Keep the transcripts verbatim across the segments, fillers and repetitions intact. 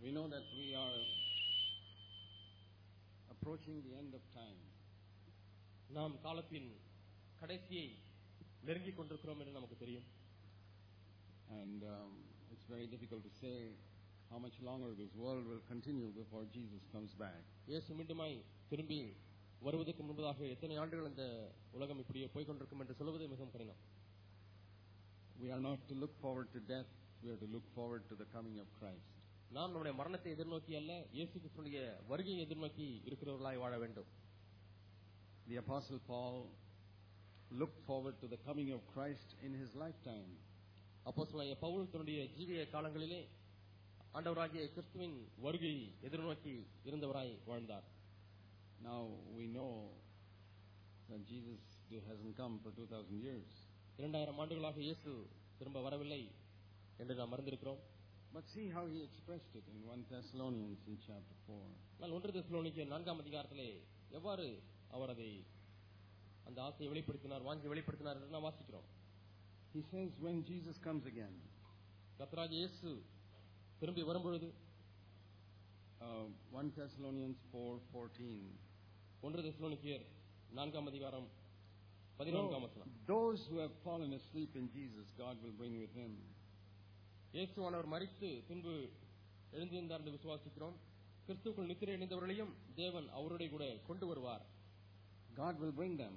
We know that we are approaching the end of time. நாம் காலத்தின் கடைசியை நெருங்கிக் கொண்டிருக்கிறோம் என்று நமக்கு தெரியும். And um, it's very difficult to say how much longer this world will continue before Jesus comes back. இயேசு மீண்டுமாய் திரும்பி வருவதற்கு முன்பதாக எத்தனை ஆண்டுகள் இந்த உலகம் இப்படியே போய் கொண்டிருக்கும் என்று சொல்வது மிகவும் கடினம். We are not to look forward to death, we are to look forward to the coming of Christ. நாம் நம்முடைய மரணத்தை எதிர்நோக்கி அல்ல, இயேசு கிறிஸ்துவினுடைய வருகையை எதிர்நோக்கி இருக்கிறவர்களாய் வாழ வேண்டும். The Apostle Paul looked forward to the coming of Christ in his lifetime. அப்போஸ்தலனாகிய பவுல் தன்னுடைய ஜீவிய காலங்களிலே ஆண்டவராகிய கிறிஸ்துவின் வருகையை எதிர்நோக்கி இருந்தவராய் வாழ்ந்தார். Now we know that Jesus hasn't come for two thousand years. இரண்டாயிரம் ஆண்டுகளாக இயேசு திரும்ப வரவில்லை என்று நாம் அறிந்திருக்கிறோம். But see how he expressed it in First Thessalonians in chapter four. நான் ஒன்று தெசலோனிக்கேயர் நான்காம் அதிகாரத்திலே எவ்வாறு அவர் அதை அந்த ஆசையை வெளிப்படுத்தினார், வாஞ்சி வெளிப்படுத்தினார் என்று நாம் வாசிக்கிறோம். He says when Jesus comes again. கர்த்தராகிய இயேசு திரும்பி வரும்பொழுது uh, First Thessalonians four fourteen. ஒன்று தெசலோனிக்கேயர் நான்காம் அதிகாரம் பதினான்காம் வசனம். Those who have fallen asleep in Jesus, God will bring with him. இயேசுவானவர் மரித்து பின்பு எழுந்திருந்தார் என்று விசுவாசிக்கிறோம். கிறிஸ்துவுக்குள் நித்திரை அடைந்தவர்களையும் தேவன் அவருடைய கூட கொண்டு வருவார். God will bring them.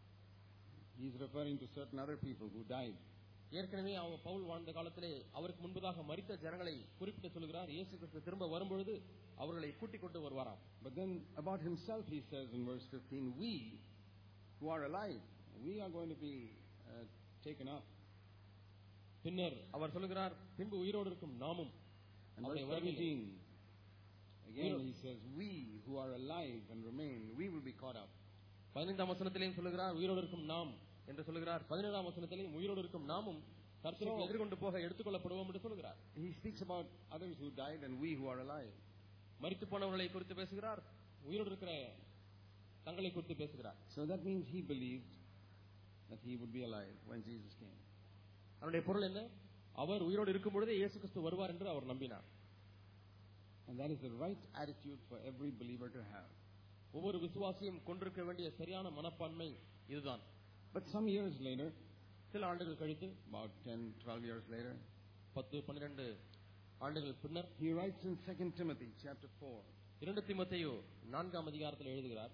He is referring to certain other people who died. ஏற்கனவே அவர் பவுல் வாழ்ந்த காலத்திலே அவருக்கு முன்பதாக மரித்த ஜனங்களை குறிப்பிட்டு சொல்கிறார். இயேசு கிறிஸ்து திரும்ப வரும்பொழுது அவர்களை கூட்டிக் கொண்டு வருவாராம். But then about himself he says in verse fifteen, we who are alive, we are going to be uh, taken up. பின்னர் அவர் சொல்கிறார், பின்பு உயிரோடு இருக்கும் நாமும். And verse seventeen, again he says, we who are alive and remain, we will be caught up. பதினைந்தாம் வசனத்திலேயும் சொல்கிறார், உயிரோடு இருக்கும் நாம் என்று சொல்கிறார். பதினேழாம் வசனத்திலேயும் உயிரோடு இருக்கும் நாமும் கர்த்தருக்கு எதிர்கொண்டு போக எடுத்துக்கொள்ளப்படுவோம் என்று சொல்கிறார். He speaks about others who died and we who are alive. மரித்து போனவர்களை குறித்து பேசுகிறார், உயிரோடு இருக்கிற தங்களை குறித்து பேசுகிறார். So that means he believed that he would be alive when Jesus came. அவருடைய பொருள் என்ன? அவர் உயிரோடு இருக்கும் பொழுதே இயேசு கிறிஸ்து வருவார் என்று அவர் நம்பினார். And that is the right attitude for every believer to have. ஒவ்வொரு விசுவாசியும் கொண்டிருக்க வேண்டிய சரியான மனப்பான்மை இதுதான். But some years later, சில ஆண்டுகள் கழித்து, about ten twelve years later, பத்து பன்னிரண்டு ஆண்டுகள் பின்னர், he writes in Second Timothy chapter four. இரண்டு தீமோத்தேயு நான்காம் அதிகாரத்தில் எழுதுகிறார்.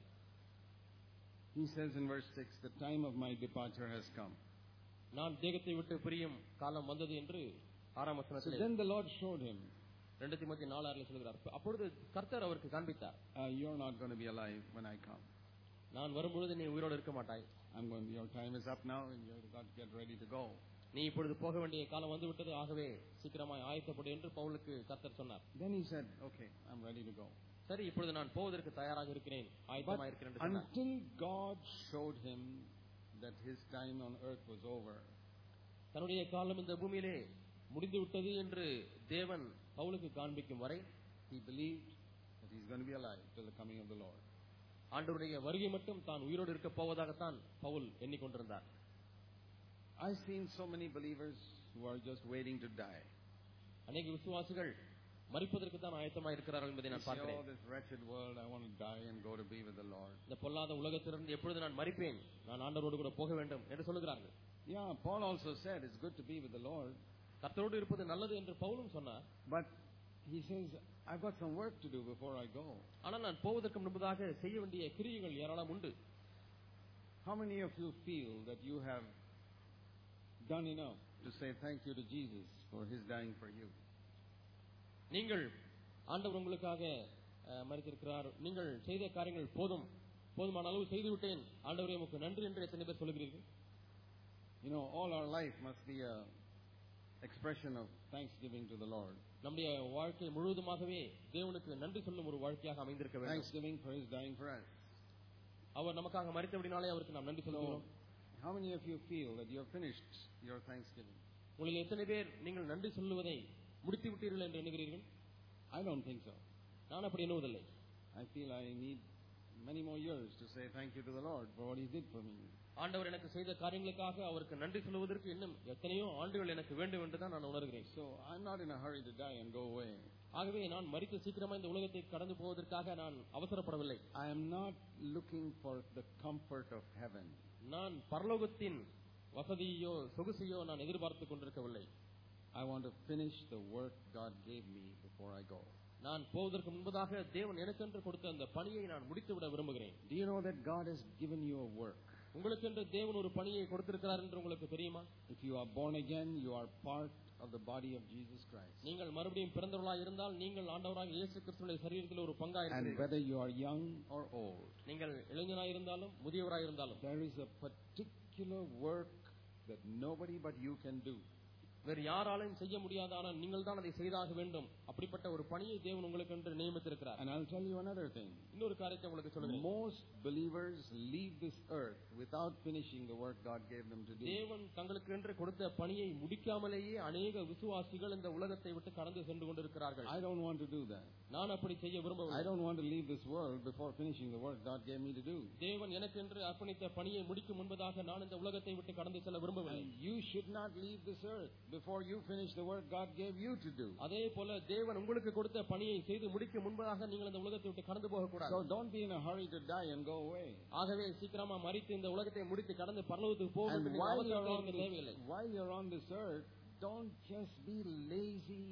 He says in verse six, the time of my departure has come. நான் தேகத்தை விட்டு பிரியும் காலம் வந்தது என்று ஆறாம் வசனத்தில். So then the Lord showed him. இரண்டு தீமோத்தேயு நான்கு ஆறில் சொல்கிறார். அப்பொழுது கர்த்தர் அவருக்கு காண்பித்தார், uh, you're not going to be alive when I come. நான் வரும்பொழுது நீ உயிரோடு இருக்க மாட்டாய். I'm going. Your time is up now, and you've got to get ready to go. நீ இப்பொழுது போக வேண்டிய காலம் வந்து விட்டது, ஆகவே சீக்கிரமாய் ஆயத்தப்படு என்று பவுலுக்கு கர்த்தர் சொன்னார். Then he said, okay, I'm ready to go. சரி, இப்பொழுது நான் போவதற்கு தயாராக இருக்கிறேன், ஆயத்தமாக இருக்கிறேன் என்று சொன்னார். Until God showed him that his time on earth was over. தன்னுடைய காலம் இந்த பூமியிலே முடிந்து விட்டது என்று தேவன் பவுலுக்கு காண்பிக்கும் வரை he believed that he's going to be alive till the coming of the Lord. ஆண்டவருடைய வருகை மட்டும் தான் உயிரோடு இருக்க போவதாகத்தான் Pavul எண்ணிக்கொண்டிருந்தார். I've seen so many believers who are just waiting to die. அநேக விசுவாசிகள் மரிப்பதற்கு தான் ஆயத்தமாக இருக்கிறார்கள் என்பதை நான் பார்க்கிறேன். Oh, this wretched world, I want to die and go to be with the Lord. இந்த பொல்லாத உலகத்திலிருந்து எப்பொழுது நான் மரிப்பேன், நான் ஆண்டவரோடு கூட போக வேண்டும் என்று சொல்கிறார்கள். Yeah, Paul also said it's good to be with the Lord. கர்த்தரோடு இருப்பது நல்லது என்று பவுலும் சொன்னார். But he says, I've got some work to do before I go. ஆனால் நான் போவதற்கு முன்பதாக செய்ய வேண்டிய கிரியைகள் ஏராளம் உண்டு. How many of you feel that you have done enough to say thank you to Jesus for his dying for you? நீங்கள் ஆண்டவர் உங்களுக்காக மரித்திருக்கிறார், நீங்கள் செய்த காரியங்கள் போதும், போதுமான அளவு செய்துவிட்டேன், ஆண்டவரே உமக்கு நன்றி என்று எத்தனை பேர் சொல்கிறீர்கள்? You know, all our life must be a expression of thanksgiving to the Lord. நம்முடைய வாழ்க்கை முழுவதுமாகவே தேவனுக்கு நன்றி சொல்லும் ஒரு வாழ்க்கையாக அமைந்திருக்க வேண்டும். Thanksgiving for his dying for us. அவர் நமக்காக மரித்தபடினாலே அவருக்கு நாம் நன்றி சொல்கிறோம். How many of you feel that you have finished your thanksgiving? உங்களில் எத்தனை பேர் நீங்கள் நன்றி சொல்லுவதை முடித்து விட்டீர்கள் என்று எண்ணுகிறீர்கள்? I don't think so. நான் அப்படி எண்ணுவதில்லை. I feel I need many more years to say thank you to the Lord for what He did for me. ஆண்டவர் எனக்கு செய்த காரியங்களுக்காக அவருக்கு நன்றி சொல்வதற்கு இன்னும் எத்தனையோ ஆண்டுகள் எனக்கு வேண்டும் என்று தான் நான் உணர்கிறேன். So I'm not in a hurry to die and go away. ஆகவே நான் மரித்து சீக்கிரமா இந்த உலகத்தை கடந்து போவதற்காக நான் அவசரப்படவில்லை. I am not looking for the comfort of heaven. நான் பரலோகத்தின் வசதியோ சொகுசையோ நான் எதிர்பார்த்துக் கொண்டிருக்கவில்லை. I want to finish the work God gave me before I go. நான் போவதற்கு முன்பதாக தேவன் எனக்கென்று கொடுத்த அந்த பணியை நான் முடித்துவிட விரும்புகிறேன். Do you know that God has given you a work? உங்களுக்கென்று தேவன் ஒரு பணியை கொடுத்திருக்கிறார் என்று உங்களுக்கு தெரியுமா? If you are born again, you are part of the body of Jesus Christ. நீங்கள் மறுபடியும் பிறந்தவர்களாக இருந்தால் நீங்கள் ஆண்டவராகிய இயேசு கிறிஸ்துவின் சரீரத்தில் ஒரு பங்காக இருக்கிறீர்கள். And whether you are young or old, நீங்கள் இளைஞனாக இருந்தாலும் முதியவராக இருந்தாலும், there is a particular work that nobody but you can do. வேறு யாராலும் செய்ய முடியாத, ஆனால் நீங்கள் தான் அதை செய்தாக வேண்டும். அப்படிப்பட்ட ஒரு பணியை தேவன் உங்களுக்கு என்று நியமித்திருக்கிறார். And I'll tell you another thing. இன்னொரு காரியத்தை உங்களுக்கு சொல்லுகிறேன். Most believers leave this earth without finishing the work God gave them to do. தேவன் தங்களுக்கு என்று கொடுத்த பணியை முடிக்காமலேயே அநேக விசுவாசிகள் இந்த உலகத்தை விட்டு கடந்து சென்று கொண்டிருக்கிறார்கள். I don't want to do that. நான் அப்படி செய்ய விரும்பவில்லை. I don't want to leave this world before finishing the work God gave me to do. தேவன் எனக்கு என்று அர்ப்பணித்த பணியை முடிக்கும் முன்பதாக நான் இந்த உலகத்தை விட்டு கடந்து செல்ல விரும்பவில்லை. You should not leave this earth before you finish the work God gave you to do. அதே போல தேவன் உங்களுக்கு கொடுத்த பணியை செய்து முடிக்கும் முன்பதாக நீங்கள் இந்த உலகத்தை விட்டு கடந்து போக கூடாது. So don't be in a hurry to die and go away. ஆகவே சீக்கிரமா மரித்து இந்த உலகத்தை முடித்து கடந்து பரலோகத்துக்கு போக வேண்டும் என்ற அவசியம் தேவையில்லை. While you're on this earth, don't just be lazy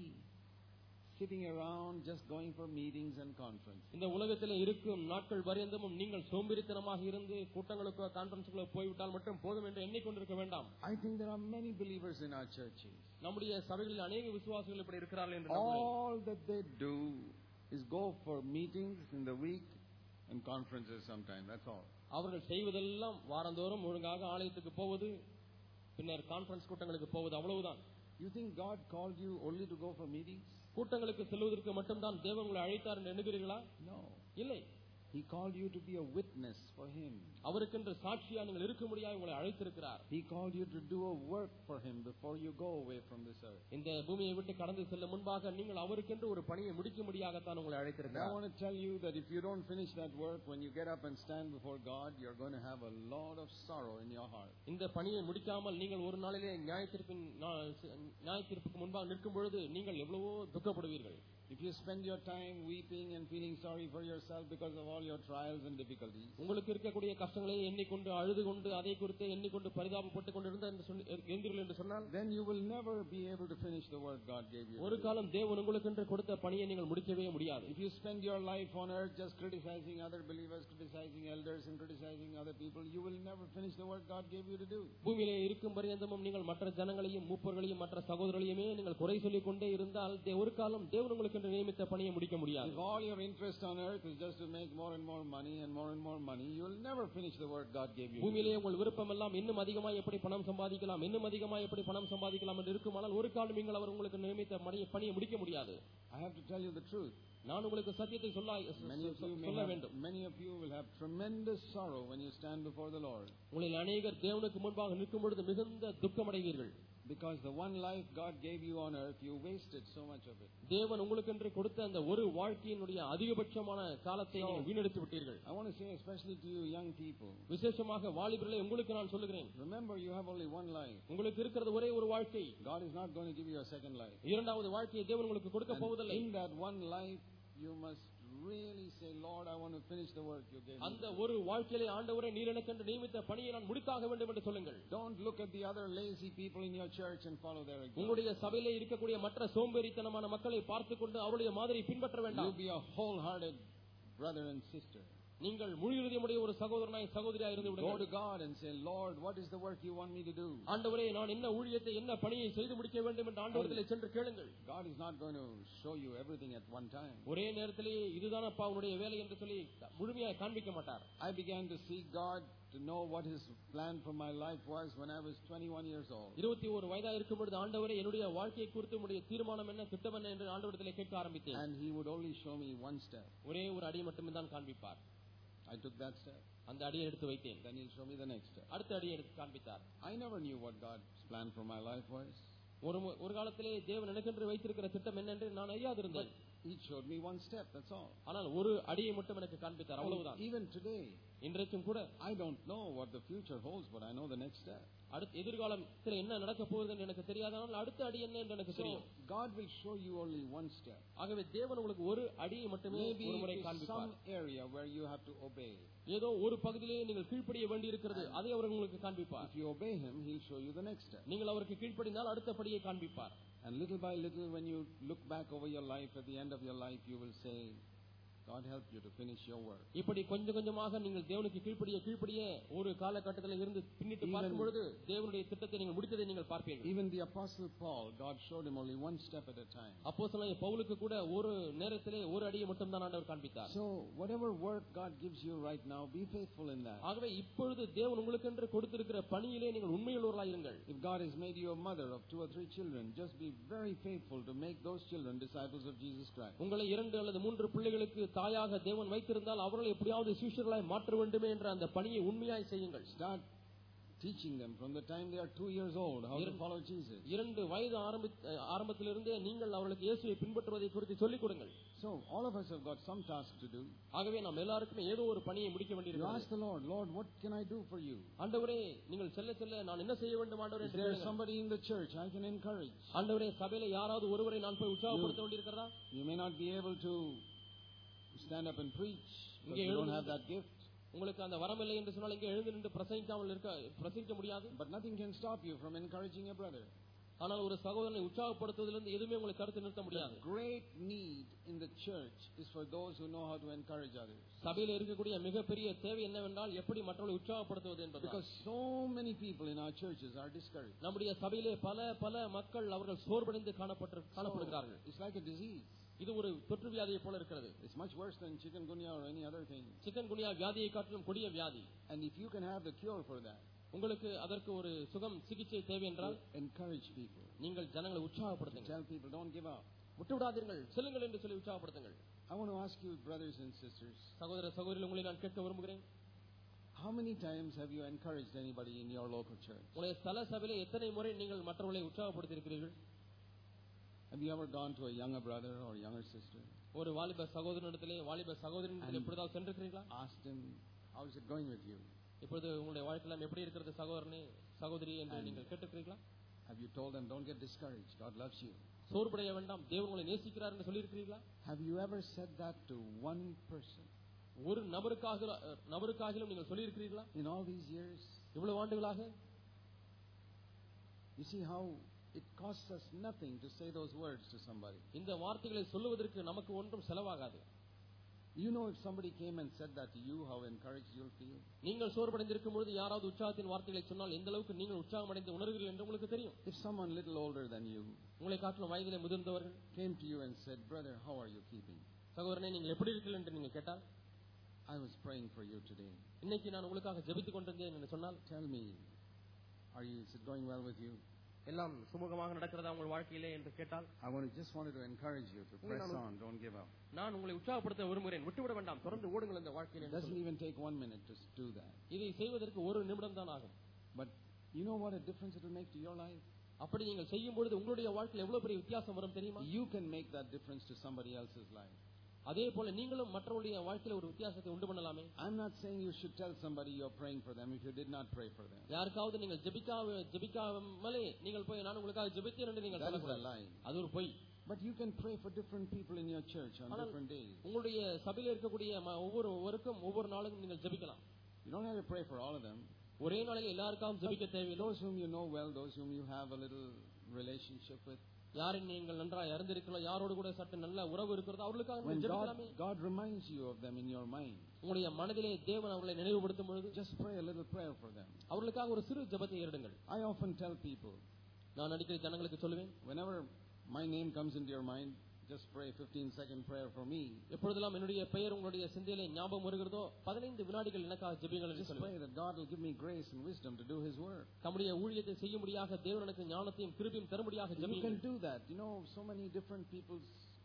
sitting around just going for meetings and conferences. இந்த உலகத்திலே இருக்கும் நாட்கள் வரையந்தமும் நீங்கள் சோம்பேறித்தனமாக இருந்து கூட்டங்களுக்கோ கான்ஃபரன்ஸ்களோ போய்விட்டால் மட்டும் போதும் என்று எண்ணிக்கொண்டிருக்க வேண்டாம். I think there are many believers in our churches. நம்முடைய சபைகளில் அநேக விசுவாசிகள் இப்படி இருக்கிறார்கள் என்று நம்புகிறேன். All that they do is go for meetings in the week and conferences sometime. That's all. அவர்கள் செய்வதெல்லாம் வாரந்தோறும் ஒழுங்காக ஆலயத்துக்கு போவது, பின்னர் கான்ஃபரன்ஸ் கூட்டங்களுக்கு போவது, அவ்வளவுதான். You think God called you only to go for meetings? கூட்டங்களுக்கு செல்வதற்கு மட்டும்தான் தேவன் உங்களை அழைத்தார் என்று எண்ணுகிறீர்களா? No. இல்லை. He called you to be a witness for Him. அவருக்கென்று சாட்சியா நீங்கள் இருக்க முடியாது உங்களை அழைத்திருக்கிறார். He called you to do a work for Him before you go away from this earth. இந்த பூமியை விட்டு கடந்து செல்ல முன்பாக நீங்கள் அவருக்கென்று ஒரு பணியை முடிக்க முடியாகத்தான் உங்களை அழைத்திருக்கிறார். I want to tell you that if you don't finish that work, when you get up and stand before God, you're going to have a lot of sorrow in your heart. இந்த பணியை முடிக்காமல் நீங்கள் ஒரு நாளிலே நியாயத்தீர்ப்பின் நியாயத்தீர்ப்புக்கு முன்பாக நிற்கும் பொழுது நீங்கள் எவ்வளவோ துக்கப்படுவீர்கள். If you spend your time weeping and feeling sorry for yourself because of all your trials and difficulties, உங்களுக்கு இருக்கக்கூடிய கஷ்டங்களை எண்ணிக்கொண்டு அழுது கொண்டு அதை குறித்து எண்ணிக்கொண்டு பரிதாபப்பட்டுக் கொண்டிருந்த என்று என்று சொன்னால், then you will never be able to finish the work God gave you. ஒரு காலம் தேவன் உங்களுக்கு கொடுத்த பணியை நீங்கள் முடிக்கவே முடியாது. If you spend your life on earth just criticizing other believers, criticizing elders and criticizing other people, you will never finish the work God gave you to do. பூமியிலே இருக்கும் பரியந்தமும் நீங்கள் மற்ற ஜனங்களையும் மூப்பர்களையும் மற்ற சகோதரர்களையுமே நீங்கள் குறை சொல்லிக் கொண்டே இருந்தால் ஒரு காலம் தேவன் உங்களுக்கு நியமித்த பணியை முடிக்க முடியாது. If all your interest on earth is just to make more and more money and more and more money, you will never finish the work God gave you. பூமியிலே உங்கள் விருப்பம் எல்லாம் இன்னும் அதிகமாக எப்படி பணம் சம்பாதிக்கலாம், இன்னும் அதிகமாக எப்படி பணம் சம்பாதிக்கலாம் என்று இருக்குமானால் ஒரு காலம் நீங்கள் அவர் உங்களுக்கு நியமித்த பணியை முடிக்க முடியாது. I have to tell you the truth. நான் உங்களுக்கு சத்தியத்தை சொல்ல சொல்ல வேண்டும். Many of you will have tremendous sorrow when you stand before the Lord. உங்களில் அநேகர் தேவனுக்கு முன்பாக நிற்கும் பொழுது மிகுந்த துக்கமடைவீர்கள். Because the one life God gave you on earth, you wasted so much of it. தேவன் உங்களுக்கு என்று கொடுத்த அந்த ஒரு வாழ்க்கையினுடைய அதிகபட்சமான காலத்தை நீங்கள் வீணடித்து விட்டீர்கள். I want to say especially to you young people. விசேஷமாக வாலிபர்களே உங்களுக்கு நான் சொல்லுகிறேன். Remember you have only one life. உங்களுக்கு இருக்கிறது ஒரே ஒரு வாழ்க்கை. God is not going to give you a second life. இரண்டாவது வாழ்க்கையை தேவன் உங்களுக்கு கொடுக்க போவதில்லை. In that one life you must really say, Lord, I want to finish the work you gave me. அந்த ஒரு வாழ்க்கையிலே ஆண்டவரே நீர் எனக்கென்று நியமித்த பணியை நான் முடித்தாக வேண்டும் என்று சொல்லுங்கள். Don't look at the other lazy people in your church and follow their example. உங்களுடைய சபையிலே இருக்கக்கூடிய மற்ற சோம்பேறித்தனமான மக்களை பார்த்துக்கொண்டு அவருடைய மாதிரி பின்பற்ற வேண்டாம். You be a wholehearted brother and sister. நீங்கள் முழு இதயமுடைய ஒரு சகோதரனாய் சகோதரியாய் இருந்து விடுங்கள். Go to God and say, Lord, what is the work you want me to do? ஆண்டவரே நான் என்ன ஊழியத்தை என்ன பணியை செய்து முடிக்க வேண்டும் என்று ஆண்டவரிடத்தில் சென்று கேளுங்கள். God is not going to show you everything at one time. ஒரே நேரத்திலே இதுதானப்பா உன்னுடைய வேலை என்று சொல்லி முழுமையாக காண்பிக்க மாட்டார். I began to seek God to know what His plan for my life was when I was twenty-one years old. இருபத்தி ஒரு வயதாக இருக்கும் பொழுது ஆண்டவரே என்னுடைய வாழ்க்கையை குறித்து உம்முடைய தீர்மானம் என்ன, திட்டம் என்ன என்று ஆண்டவரிடத்தில் கேட்க ஆரம்பித்தேன். And He would only show me one step. ஒரே ஒரு அடி மட்டுமே தான் காண்பிப்பார். I took that step. அந்த அடியை எடுத்து வைத்தேன். Then He'll show me the next step. அடுத்த அடியை எடுத்து காண்பித்தார். I never knew what God's plan for my life was. ஒரு ஒரு காலத்திலே தேவன் எனக்கென்று வைத்திருக்கிற திட்டம் என்ன என்று நான் அறியாதிருந்தேன். He showed me one step, that's all. ஆனால் ஒரு அடியை மட்டும் எனக்கு காண்பித்தார், அவ்வளவுதான். Even today, இன்றைக்கும் கூட I don't know what the future holds, but I know the next step. அடுத்த எதிர்காலத்தில் என்ன நடக்க போகுது என்று எனக்கு தெரியாதனால் அடுத்த அடி என்ன என்று எனக்கு தெரியும். So God will show you only one step. ஆகவே தேவன் உங்களுக்கு ஒரு அடியை மட்டுமே ஒரு முறை காண்பிப்பார். Some area where you have to obey. ஏதோ ஒரு பகுதியிலே நீங்கள் கீழ்ப்படிய வேண்டி இருக்கிறது, அதை அவர் உங்களுக்கு காண்பிப்பார். If you obey him, he'll show you the next step. நீங்கள் அவருக்கு கீழ்ப்படிந்தால் அடுத்த படியை காண்பிப்பார். And little by little, when you look back over your life, at the end of your life, you will say, God help you to finish your work. இப்படி கொஞ்சம் கொஞ்சமாக நீங்கள் தேவனுக்கு கீழ்ப்படிய கீழ்ப்படிய ஒரு காலகட்டத்தில் இருந்து பின்னிட்டு பார்க்கும் பொழுது தேவனுடைய திட்டத்தை நீங்கள் முடித்ததை நீங்கள் பார்ப்பீர்கள். Even the apostle Paul, God showed him only one step at a time. அப்போஸ்தலனாகிய பவுலுக்கு கூட ஒரு நேரத்திலே ஒரு அடியை மட்டும் தான் ஆண்டவர் காண்பித்தார். So whatever work God gives you right now, be faithful in that. ஆகவே இப்பொழுது தேவன் உங்களுக்கென்று கொடுத்திருக்கிற பணியிலே நீங்கள் உண்மையுள்ளவர்களாய் இருங்கள். If God has made you a mother of two or three children, just be very faithful to make those children disciples of Jesus Christ. உங்களை இரண்டு அல்லது மூன்று பிள்ளைகளுக்கு தாயாக தேவன் வைத்திருந்தால் அவர்களை எப்படியாவது சீஷர்களாய் மாற்ற வேண்டுமே என்ற அந்த பணியை உண்மையாய் செய்யுங்கள். Start teaching them from the time they are two years old how to follow Jesus. இரண்டு வயது ஆரம்பத்திலிருந்தே நீங்கள் அவர்களுக்கு இயேசுவை பின்பற்றுவதை குறித்து சொல்லிக் கொடுங்கள். So all of us have got some task to do. ஆகவே நாம் எல்லாருக்கும் ஏதோ ஒரு பணியை முடிக்க வேண்டியிருக்கிறது. You ask the Lord, Lord, what can I do for you? ஆண்டவரே, நீங்கள் செல்ல செல்ல நான் என்ன செய்ய வேண்டும் ஆண்டவரே என்று கேளுங்கள். Is there somebody in the church I can encourage? ஆண்டவரே, சபையிலே யாராவது ஒருவரை நான் போய் உற்சாகப்படுத்த வேண்டியிருக்கிறதா? You may not be able to stand up and preach, but you don't have that gift. உங்களுக்கு அந்த வரம் இல்லை என்று சொன்னால் இங்கே எழுந்து நின்று பிரசங்கிக்காமல் இருக்க பிரசங்கிக்க முடியாது. But nothing can stop you from encouraging a brother. ஆனால் ஒரு சகோதரனை உற்சாகப்படுத்துவதிலிருந்து எதுவுமே உங்களை தடுத்து நிறுத்த முடியாது. The great need in the church is for those who know how to encourage others. சபையில் இருக்கக்கூடிய மிகப்பெரிய தேவை என்னவென்றால் எப்படி மற்றவர்களை உற்சாகப்படுத்துவது என்பது. Because so many people in our churches are discouraged. நம்முடைய சபையிலே பல பல மக்கள் அவர்கள் சோர்வடைந்து காணப்பட்டு காணப்படுகிறார்கள். It's like a disease. இது ஒரு தொற்று வியாதியை போல இருக்கிறது. It's much worse than chikungunya or any other thing. chikungunya வியாதியை காட்டிலும் கொடிய வியாதி. And if you can have the cure for that, உங்களுக்கு அதற்கு ஒரு சுகம் சிகிச்சை தேவை என்றால் encourage people. நீங்கள் ஜனங்களை உற்சாகப்படுத்துங்கள். Tell people don't give up. விட்டு விடாதீர்கள், செல்லுங்கள் என்று சொல்லி உற்சாகப்படுத்துங்கள். I want to ask you, brothers and sisters, சகோதர சகோதரிகள், உங்களை நான் கேட்க விரும்புகிறேன். how many times have you encouraged anybody in your local church? உங்களுடைய ஸ்தல சபையிலே எத்தனை முறை நீங்கள் மற்றவர்களை உற்சாகப்படுத்தி இருக்கிறீர்கள்? Have you ever gone to a younger brother or younger sister? ஒரு வாலிப சகோதரனிடத்திலே வாலிப சகோதரனிடத்திலே எப்பொழுதாவது சென்றிருக்கிறீர்களா? Asked him, how is it going with you? இப்பொழுது உங்களுடைய வாழ்க்கையில எப்படி இருக்கிறது சகோதரனே சகோதரி என்று நீங்கள் கேட்டிருக்கிறீர்களா? Have you told them, don't get discouraged, God loves you? சோர்வடைய வேண்டாம், தேவன் உங்களை நேசிக்கிறார் என்று சொல்லி இருக்கிறீர்களா? Have you ever said that to one person? ஒரு நபருக்காக நபருக்காகிலும் நீங்கள் சொல்லி இருக்கிறீர்களா? In all these years, இவ்வளவு ஆண்டுகளாக. You see how it costs us nothing to say those words to somebody. இந்த வார்த்தைகளை சொல்லுவதற்கு நமக்கு ஒன்றும் செலவாகாது. You know, if somebody came and said that to you, how encouraged you'll feel. நீங்கள் சோர்வடைந்திருக்கும் பொழுது யாராவது உற்சாகத்தின் வார்த்தைகளை சொன்னால் எந்த அளவுக்கு நீங்கள் உற்சாகமடைந்து உணர்வீர்கள் என்று உங்களுக்கு தெரியும். If someone little older than you உங்களை காட்டிலும் வயதிலே முதிர்ந்தவர்கள் came to you and said, brother, how are you keeping? சகோதரனே, நீங்கள் எப்படி இருக்கிறீர்கள் என்று நீங்கள் கேட்டால், I was praying for you today. இன்னைக்கு நான் உங்களுக்காக ஜெபித்துக் கொண்டிருந்தேன் என்று சொன்னால், tell me, are you is it going well with you? எல்லாம் சுமூகமாக நடக்கிறதா உங்கள் வாழ்க்கையிலே என்று கேட்டால், I want to just wanted to encourage you to press on, don't give up. நான் உங்களை உற்சாகப்படுத்த விரும்புகிறேன், விட்டுவிட வேண்டாம், தொடர்ந்து ஓடுங்கள் இந்த வாழ்க்கையிலே. It doesn't even take one minute to do that. இதை செய்வதற்கு ஒரு நிமிடம் தான் ஆகும். But you know what a difference it will make to your life? அப்படி நீங்கள் செய்யும் பொழுது உங்களுடைய வாழ்க்கையில் எவ்வளவு பெரிய வித்தியாசம் வரும் தெரியுமா? You can make that difference to somebody else's life. அதே போல நீங்களும் மற்றவருடைய வாழ்க்கையில ஒரு வித்தியாசத்தை உண்டு பண்ணலாமே. I'm not saying you should tell somebody you're praying for them if you did not pray for them. யாருக்காவது நீங்கள் ஜெபிக்காம ஜெபிக்காமலே நீங்கள் போய் நான் உங்களுக்காக ஜெபித்தேன் என்று நீங்கள் சொல்லக்கூடாது. அது ஒரு பொய். But you can pray for different people in your church on different days. உங்களுடைய சபையில இருக்கக்கூடிய ஒவ்வொருவருக்கும் ஒவ்வொரு நாளும் நீங்கள் ஜெபிக்கலாம். You don't have to pray for all of them. ஒரே நாளில் எல்லாருக்கும் ஜெபிக்க தேவையில்லை. Those whom you know well, those whom you have a little relationship with. யாரை நீங்கள் நன்றாக அறிந்திருக்கிறீர்களோ, யாரோடு கூட சற்று நல்ல உறவு இருக்கிறதோ அவர்களுக்காக நீங்கள் ஜெபிக்கலாமே. God reminds you of them in your mind. உங்களுடைய மனதிலே தேவன் அவர்களை நினைவுபடுத்தும் பொழுது just pray a little prayer for them. அவர்களுக்காக ஒரு சிறு ஜெபத்தை ஏறெடுங்கள். I often tell people, நான் அடிக்கடி ஜனங்களுக்கு சொல்லுவேன், whenever my name comes into your mind, just pray fifteen second prayer for me. எப்பொழுதெல்லாம் என்னுடைய பெயர் உங்களுடைய சிந்தையிலே ஞாபகம் வருகிறதோ பதினைந்து வினாடிகள் எனக்காக ஜெபியுங்கள் என்று சொல்லுவேன். Just pray that God will give me grace and wisdom to do his work. தம்முடைய ஊழியத்தை செய்யும்படியாக தேவன் எனக்கு ஞானத்தையும் கிருபையும் தரும்படியாக ஜெபியுங்கள். You can do that. You know, so many different people's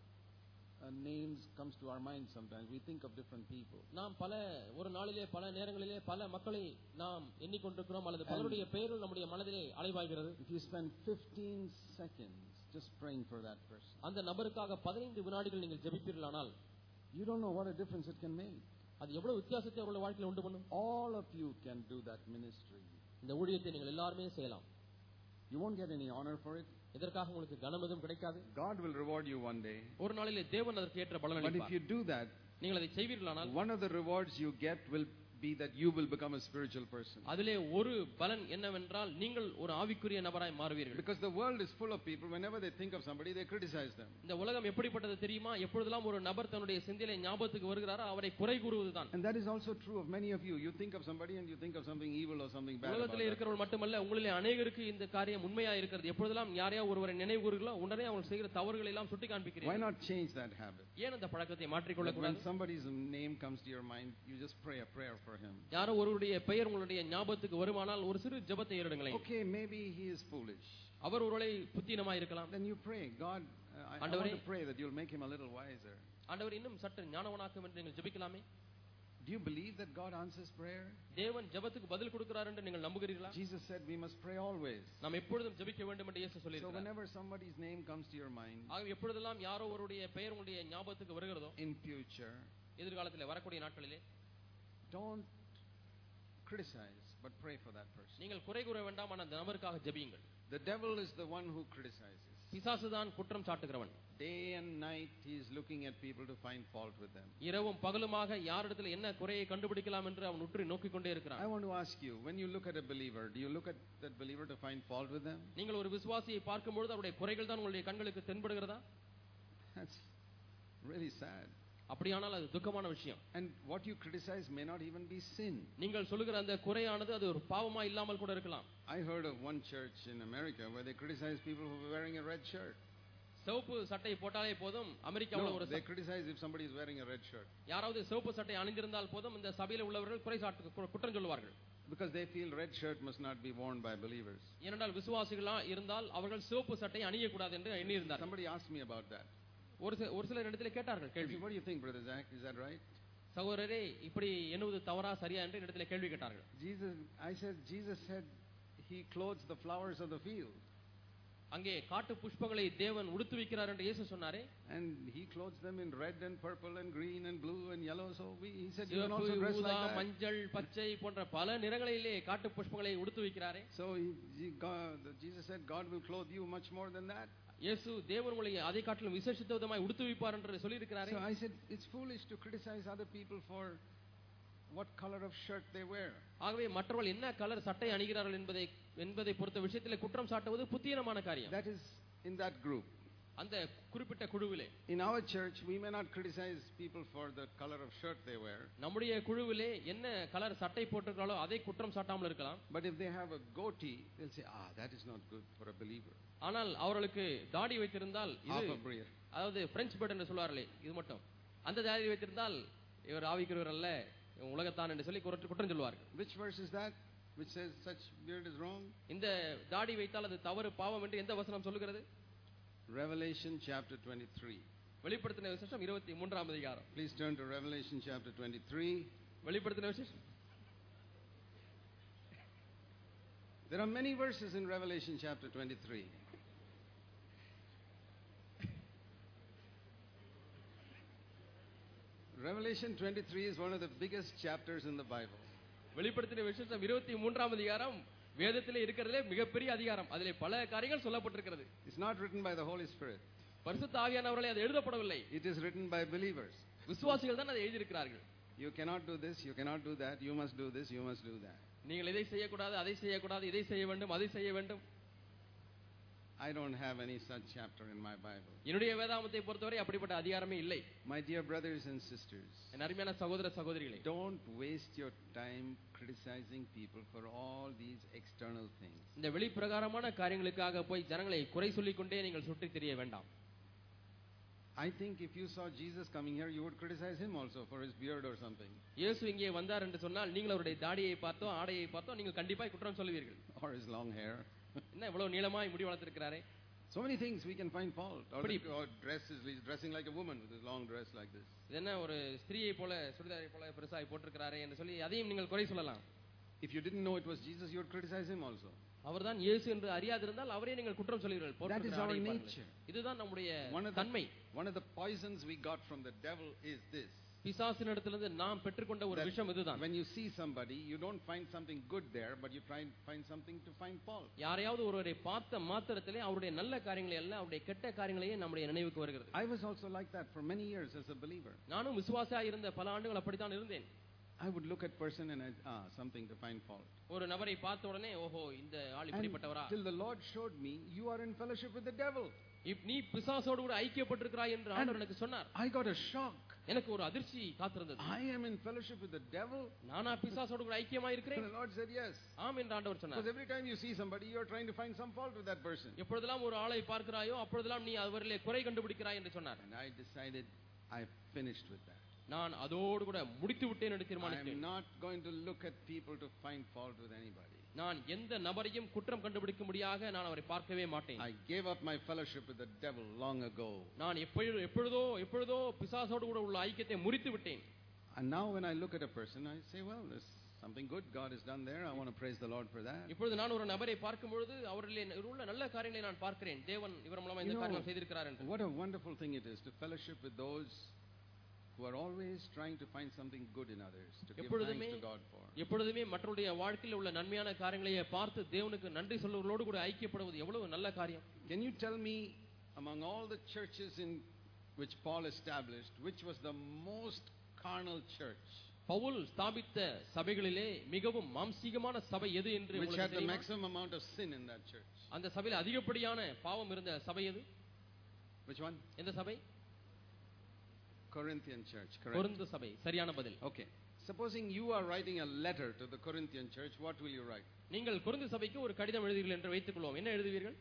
uh, names comes to our mind sometimes. We think of different people. நாம் பல ஒரு நாளிலே பல நேரங்களிலே பல மக்களை நாம் எண்ணிக்கொண்டிருக்கிறோம், அல்லது பலருடைய பெயர்கள் நம்முடைய மனதிலே அலைபாய்கிறது. If you spend fifteen seconds just praying for that person. அந்த நபருக்காக பதினைந்து வினாடிகள் நீங்கள் ஜெபிப்பீர்களானால் you don't know what a difference it can make. அது எவ்வளவு வித்தியாசத்தை அவருடைய வாழ்க்கையில் உண்டு பண்ணும். All of you can do that ministry. இந்த ஊழியத்தை நீங்கள் எல்லாரும் செய்யலாம். You won't get any honor for it. இதற்காக உங்களுக்கு கனம் எதுவும் கிடைக்காது. God will reward you one day. ஒரு நாளிலே தேவன் அதற்கு ஏற்ற பலன் அளிப்பார். But if you do that, நீங்கள் அதை செய்வீர்களானால் one of the rewards you get will be that you will become a spiritual person. அதிலே ஒரு பலன் என்னவென்றால் நீங்கள் ஒரு ஆவிக்குரிய நபராய் மாறுவீர்கள். Because the world is full of people, whenever they think of somebody they criticize them. இந்த உலகம் எப்படிப்பட்டது தெரியுமா? எப்பொழுதெல்லாம் ஒரு நபர் தன்னுடைய சிந்தையிலே ஞாபகத்துக்கு வருகிறாரோ அவரை குறை கூறுவதுதான். And that is also true of many of you. You think of somebody and you think of something evil or something bad. உலகத்திலே இருக்கிறவர்கள் மட்டுமல்ல, உங்களிலே அநேகருக்கு இந்த காரியம் உண்மையா இருக்கிறது. எப்பொழுதெல்லாம் யாரையா ஒருவரை நினைவு கூறுகிறீர்களோ உடனே அவங்க செய்கிற தவறுகளை எல்லாம் சுட்டி காண்பிக்கிறீர்கள். Why not change that habit? ஏன் அந்த பழக்கத்தை மாற்றிக் கொள்ள கூடாது? When somebody's name comes to your mind, you just pray a prayer for him. யாரோ ஒருவருடைய பெயர் உங்களுடைய ஞாபகத்துக்கு வருமானால் ஒரு சிறு ஜெபத்தை ஏறெடுங்களேன். Okay, maybe he is foolish. அவர் ஒருவேளை புத்தினமாய் இருக்கலாம். Then you pray, God, uh, I, I want to pray that you'll make him a little wiser. ஆண்டவர் இன்னும் சற்று ஞானவானாக்கும் என்று நீங்கள் ஜெபிக்கலாமே. Do you believe that God answers prayer? தேவன் ஜெபத்துக்கு பதில் கொடுக்கிறார் என்று நீங்கள் நம்புகிறீர்களா? Jesus said we must pray always. நாம் எப்பொழுதும் ஜெபிக்க வேண்டும் என்று இயேசு சொல்லியிருக்கிறார். So whenever somebody's name comes to your mind, ஆக எப்பொழுதெல்லாம் யாரோ ஒருவருடைய பெயர் உங்களுடைய ஞாபகத்துக்கு வருகிறதோ, in future, எதிர்காலத்திலே வரக்கூடிய நாட்களிலே, don't criticize but pray for that person. நீங்கள் குறை கூற வேண்டாம், ஆனால் அந்த நபருக்காக ஜெபியுங்கள். The devil is the one who criticizes. பிசாசுதான் குற்றம் சாட்டுகிறவன். Day and night he is looking at people to find fault with them. இரவும் பகலுமாக யாரிடத்தில் என்ன குறையை கண்டுபிடிக்கலாம் என்று அவன் உற்று நோக்கிக் கொண்டே இருக்கிறான். I want to ask you, when you look at a believer, do you look at that believer to find fault with them? நீங்கள் ஒரு விசுவாசியை பார்க்கும்போது அவருடைய குறைகள் தான் உங்களுடைய கண்களுக்கு தென்படுகிறதா? That's really sad. அப்படியானால் அது துக்கமான விஷயம். And what you criticize may not even be sin. நீங்கள் சொல்லுகிற அந்த குறையானது அது ஒரு பாவமா இல்லாமல் கூட இருக்கலாம். I heard of one church in America where they criticize people who were wearing a red shirt. சிவப்பு சட்டை போட்டாலே போதும் அமெரிக்காவில் ஒரு they criticize if somebody is wearing a red shirt. யாராவது சிவப்பு சட்டை அணிந்திருந்தால் போதும் இந்த சபையில் உள்ளவர்கள் குறை சாட்டு குற்றம் சொல்வார்கள். Because they feel red shirt must not be worn by believers. ஏனென்றால் விசுவாசிகளா இருந்தால் அவர்கள் சிவப்பு சட்டை அணிய கூடாது என்று எண்ணி இருந்தார். Somebody asked me about that. ஒரு ஒரு சிலர் இடத்திலே கேட்டார்கள் கேள்வி. What do you think, brother Zach? Is that right? சகோதரரே, இப்படி எண்ணுவது தவறா சரியா என்று இடத்திலே கேள்வி கேட்டார்கள். Jesus, I said, Jesus said he clothes the flowers of the field. அங்கே காட்டு புஷ்பங்களை தேவன் உடுத்துவிக்கிறார் என்று இயேசு சொன்னாரே. And he clothes them in red and purple and green and blue and yellow. So we, he said you can also dress like that. மஞ்சள் பச்சை போன்ற பல நிறங்களிலே காட்டு புஷ்பங்களை உடுத்துவிக்கிறாரே. So he, he, God, Jesus said God will clothe you much more than that. இயேசு தேவன் உங்களை அதை காட்டிலும் விசேஷித்த விதமாய் உடுத்துவிப்பார் என்று சொல்லி இருக்கிறாரே. So I said it's foolish to criticize other people for what color of shirt they wear. ஆகவே மற்றவர்கள் என்ன கலர் சட்டை அணிகிறார்கள் என்பதை என்பதை பொறுத்த விஷயத்திலே குற்றம் சாட்டுவது புத்தியீனமான காரியம். That is in that group. அந்த குறிப்பிட்ட குழுவிலே. In our church we may not criticize people for the color of shirt they wear. நம்முடைய குழுவிலே என்ன கலர் சட்டை போட்டிருக்காங்களோ அதை குற்றம் சாட்டாமல் இருக்கலாம். But if they have a goatee they'll say ah that is not good for a believer. ஆனால் அவர்களுக்கு தாடி வைத்திருந்தால் இது அதாவது பிரெஞ்சு பர்ட் என்று சொல்வார்களே இது மட்டும் அந்த தாடி வைத்திருந்தால் இவர் ஆவிக்கிறவர் அல்ல உலகத்தான் என்று சொல்லி குற்றம் சொல்வார்கள். Which verse is that which says such beard is wrong? இந்த தாடி வைத்தால் அது தவறு பாவம் என்று எந்த வசனம் சொல்லுகிறது? Revelation chapter twenty-three. வெளிப்படுத்தின விசேஷம் இருபத்தி மூன்றாம் அதிகாரம். Please turn to Revelation chapter twenty-three. வெளிப்படுத்தின விசேஷம். There are many verses in Revelation chapter twenty-three. Revelation twenty-three is one of the biggest chapters in the Bible. வெளிப்படுத்தின விசேஷம் இருபத்தி மூன்றாம் அதிகாரம் வேதத்திலே இருக்கிறதிலே மிகப்பெரிய அதிகாரம். அதிலே பல காரியங்கள் சொல்லப்பட்டிருக்கிறது. It's not written by the Holy Spirit. பரிசுத்த ஆவியானவராலே அது எழுதப்படவில்லை. It is written by believers. விசுவாசிகள் தான் அதை எழுதியிருக்கிறார்கள். You cannot do this, you cannot do that, you must do this, you must do that. நீங்கள் இதை செய்யக்கூடாது, அதை செய்யக்கூடாது, இதை செய்ய வேண்டும், அதை செய்ய வேண்டும். I don't have any such chapter in my Bible. என்னுடைய வேதாகமத்தை பொறுத்தவரை அப்படிப்பட்ட அதிகாரமே இல்லை. My dear brothers and sisters, என் அருமையான சகோதர சகோதரிகளே, don't waste your time criticizing people for all these external things. இந்த வெளிப்பிரகாரமான காரியங்களுக்காக போய் ஜனங்களை குறை சொல்லிக் கொண்டே நீங்கள் சுற்றித் திரிய வேண்டாம். I think if you saw Jesus coming here you would criticize him also for his beard or something. இயேசு இங்கே வந்தார் என்று சொன்னால் நீங்கள் அவருடைய தாடியை பார்த்தோ ஆடையை பார்த்தோ நீங்கள் கண்டிப்பாக குற்றம் சொல்லுவீர்கள். Or his long hair. என்ன இவ்வளவு நீளமாய் முடி வளர்த்திருக்கிறாரே. So many things we can find fault. Or, or dress is he's dressing like a woman with his long dress like this. என்ன ஒரு ஸ்திரியை போல சுடிதாரை போல பெருசாய் போட்டிருக்கிறாரே என்று சொல்லி அதையும் நீங்கள் குறை சொல்லலாம். If you didn't know it was Jesus you would criticize him also. அவர்தான் இயேசு என்று அறியாதிருந்தால் அவரே நீங்கள் குற்றம் சொல்வீர்கள். That is our nature. இதுதான் நம்முடைய தன்மை. One of the poisons we got from the devil is this. பிசாசினிடத்திலிருந்து நாம் பெற்றுக்கொண்ட ஒரு விஷயம் இதுதான். When you see somebody, you don't find something good there, but you try and find something to find fault. யாரையாவது ஒருவரை பார்த்த மாத்திரத்திலே அவருடைய நல்ல காரியங்களை அல்ல அவருடைய கெட்ட காரியங்களையே நம்முடைய நினைவுக்கு வருகிறது. I was also like that for many years as a believer. நானும் விசுவாசியாக இருந்த பல ஆண்டுகள் அப்படித்தான் இருந்தேன். I would look at person and I, ah something to find fault. ஒரு நபரை பார்த்த உடனே ஓஹோ இந்த ஆள் இப்படிப்பட்டவரா. Till the Lord showed me you are in fellowship with the devil. நீ பிசாசோடு கூட ஐக்கியப்பட்டிருக்கிறாய் என்று ஆண்டவர் எனக்கு சொன்னார். I got a shock. எனக்கு ஒரு அதிர்ச்சி காத்திருந்தது. I am in fellowship with the devil. நானா பிசாசோடு கூட ஐக்கியமாய் இருக்கிறேன். The Lord said yes. ஆம் என்று ஆண்டவர் சொன்னார். Because every time you see somebody you are trying to find some fault with that person. எப்பொழுதெல்லாம் ஒரு ஆளை பார்க்கிறாயோ அப்பொழுதெல்லாம் நீ அவரிலே குறை கண்டுபிடிக்கிறாய் என்று சொன்னார். And I decided I finished with that. நான் அதோடு கூட முடித்து விட்டேன் என்று தீர்மானித்தேன். I am not going to look at people to find fault with anybody. நான் எந்த நபரையும் குற்றம் கண்டுபிடிக்க முடியாக நான் அவரை பார்க்கவே மாட்டேன். I gave up my fellowship with the devil long ago. நான் எப்பொழுதோ எப்பொழுதோ எப்பொழுதோ பிசாசோடு கூட உள்ள ஐக்கியத்தை முறித்து விட்டேன். And now when I look at a person I say well there's something good God has done there. I want to praise the Lord for that. இப்பொழுது நான் ஒரு நபரை பார்க்கும் பொழுது அவரிலே உள்ள நல்ல காரியங்களை நான் பார்க்கிறேன். தேவன் இவர் மூலமா இந்த காரியம் செய்திருக்கிறார் என்று. What a wonderful thing it is to fellowship with those who are always trying to find something good in others to give thanks to God for. எப்பொழுதுமே மற்றவருடைய வாழ்க்கையில் உள்ள நன்மையான காரியங்களை பார்த்து தேவனுக்கு நன்றி சொல்லுவதோடு கூட ஐக்கியப்படுவது எவ்வளவு நல்ல காரியம். Can you tell me among all the churches in which Paul established which was the most carnal church? Pavul ஸ்தாபித்த சபைகளிலே மிகவும் மாம்சீகமான சபை எது என்று உங்களுக்கு தெரியுமா? Which had the maximum amount of sin in that church? அந்த சபையில் அதிகப்படியான பாவம் இருந்த சபை எது? Which one? எந்த சபை? Corinthian church, correct? கொரிந்து சபை. சரியான பதில். Okay. Supposing you are writing a letter to the Corinthian church, what will you write? நீங்கள் கொரிந்து சபைக்கு ஒரு கடிதம் எழுதுவீர்கள் என்று வைத்துக்கொள்வோம். என்ன எழுதுவீர்கள்?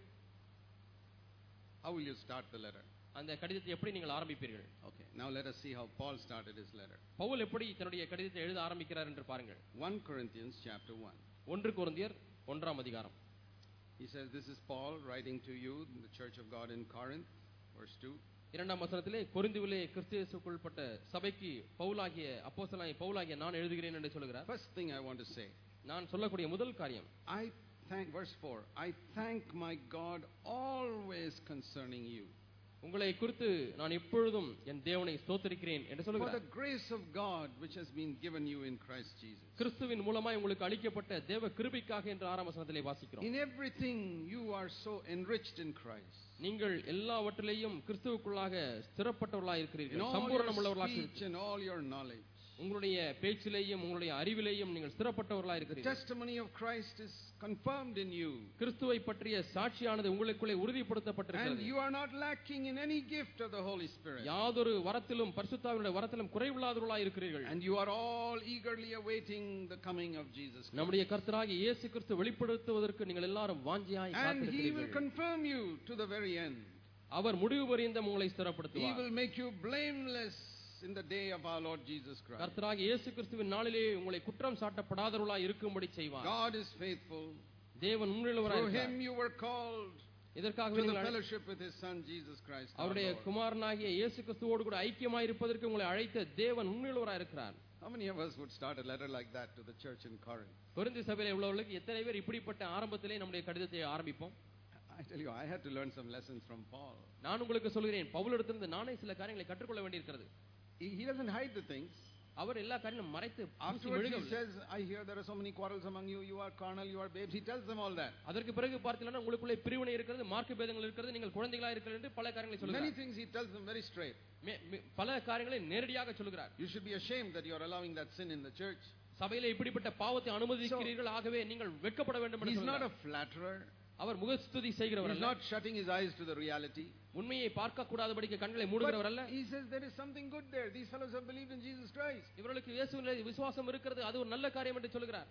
How will you start the letter? அந்த கடிதத்தை எப்படி நீங்கள் ஆரம்பிப்பீர்கள்? Okay. Now let us see how Paul started his letter. Pavul எப்படி தன்னுடைய கடிதத்தை எழுத ஆரம்பிக்கிறார் என்று பாருங்கள். First Corinthians chapter one. ஒன்று கொரிந்தியர் ஒன்றாம் அதிகாரம். He says this is Paul writing to you in the church of God in Corinth, verse two. இரண்டாம் வசனத்திலே கொரிந்துவிலே கிறிஸ்து இயேசுவுக்குள்பட்ட சபைக்கு பவுலாகிய அப்போஸ்தலனாகிய பவுலாகிய நான் எழுதுகிறேன் என்று சொல்கிறார். First thing I want to say. நான் சொல்லக்கூடிய முதல் காரியம். I thank verse four. I thank my God always concerning you. உங்களை குறித்து நான் எப்பொழுதும் என் தேவனை ஸ்தோத்திரிக்கிறேன் என்று சொல்கிறார். For the grace of God which has been given you in Christ Jesus. கிறிஸ்துவின் மூலமாய் உங்களுக்கு அளிக்கப்பட்ட தேவ கிருபைக்காக என்று ஆறாம் வசனத்திலே வாசிக்கிறோம். In everything you are so enriched in Christ. நீங்கள் எல்லாவற்றிலேயும் கிறிஸ்துவுக்குள்ளாக ஸ்திரப்பட்டவர்களாய் இருக்கிறீர்கள். சம்பூரணமுள்ளவர்களாக in all your knowledge. உங்களுடைய பேச்சிலேயும் உங்களுடைய அறிவிலேயும் நீங்கள் ஸ்திரப்பட்டவர்களாய் இருக்கிறீர்கள். The testimony of Christ is confirmed in you. கிறிஸ்துவை பற்றிய சாட்சியானது உங்களுக்குள்ளே உறுதிப்படுத்தப்பட்டிருக்கிறது. And you are not lacking in any gift of the Holy Spirit. யாதொரு வரத்திலும் பரிசுத்தாவினுடைய வரத்திலும் குறைவில்லாதவர்களாய் இருக்கிறீர்கள். And you are all eagerly awaiting the coming of Jesus Christ. நம்முடைய கர்த்தராகிய இயேசு கிறிஸ்து வெளிப்படுத்துவதற்கு நீங்கள் எல்லாரும் வாஞ்சியாய் காத்திருக்கிறீர்கள். And he will confirm you to the very end. அவர் முடிவு பரியந்தம் உங்களை ஸ்திரப்படுத்துவார். He will make you blameless in the day of our Lord Jesus Christ. கர்த்தராகிய இயேசு கிறிஸ்துவின் நாளிலே உங்களை குற்றம் சாட்டப்படாதவர்களாய் இருக்கும்படி செய்வார். God is faithful. தேவன் உண்மையுள்ளவராய் இருக்கிறார். Through him you were called இதற்காக to the fellowship with his son Jesus Christ. அவருடைய குமாரனாகிய இயேசு கிறிஸ்துவோடு கூட ஐக்கியமாய் இருப்பதற்கு உங்களை அழைத்த தேவன் உண்மையுள்ளவராய் இருக்கிறார். How many of us would start a letter like that to the church in Corinth? Corinth சபையிலே உள்ளவர்களுக்கு எத்தனை பேர் இப்படிப்பட்ட ஆரம்பத்திலே நம்முடைய கடிதத்தை ஆரம்பிப்போம்? I tell you, I had to learn some lessons from Paul. நான் உங்களுக்கு சொல்கிறேன், பவுலிடத்திலிருந்து நானே சில காரியங்களை கற்றுக்கொள்ள வேண்டியிருக்கிறது. He, he doesn't hide the things. அவர் எல்லா காரியங்களும் மறைத்து afterwards he says, I hear there are so many quarrels among you, you are carnal, you are babes. He tells them all that. அதற்கு பிறகு பார்த்தீங்கன்னா உங்களுக்குள்ளே பிரிவினை இருக்கிறது, மார்க்க பேதங்கள் இருக்கிறது, நீங்கள் குழந்தைகளா இருக்கிறீர்கள் என்று பல காரியங்களை சொல்கிறார். Many things he tells them very straight. பல காரியங்களை நேரடியாக சொல்கிறார். You should be ashamed that you are allowing that sin in the church. சபையிலே இப்படிப்பட்ட பாவத்தை அனுமதிக்கிறீர்கள், ஆகவே நீங்கள் வெட்கப்பட வேண்டும் என்று சொல்கிறார். He is சொல்கிறார். not a flatterer. அவர் முகஸ்துதி செய்கிறவர் அல்ல. He is not shutting his eyes to the reality. உண்மையை பார்க்க கூடாதபடிக்கு கண்களை மூடுகிறவர் அல்ல. He says there is something good there. These fellows have believed in Jesus Christ. இவர்களுக்கு இயேசுவிலே விசுவாசம் இருக்கிறது, அது ஒரு நல்ல காரியம் என்று சொல்கிறார்.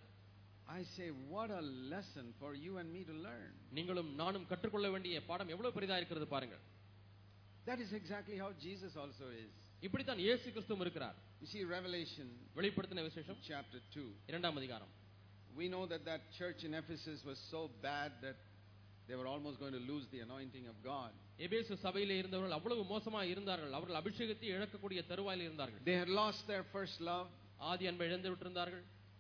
I say what a lesson for you and me to learn. நீங்களும் நானும் கற்றுக்கொள்ள வேண்டிய பாடம் எவ்வளவு பெரிதா இருக்கிறது பாருங்கள். That is exactly how Jesus also is. இப்படி தான் இயேசு கிறிஸ்துவும் இருக்கிறார். You see Revelation வெளிப்படுத்தின விசேஷம் chapter two. இரண்டாம் அதிகாரம். We know that that church in Ephesus was so bad that they were almost going to lose the anointing of God. எபேசு சபையிலே இருந்தவர்கள் அவ்வளவு மோசமாக இருந்தார்கள், அவர்கள் அபிஷேகத்தை இழக்கக்கூடிய தருவாயில் இருந்தார்கள். They had lost their first love. ஆதி அன்பை இழந்து விட்டிருந்தார்கள்.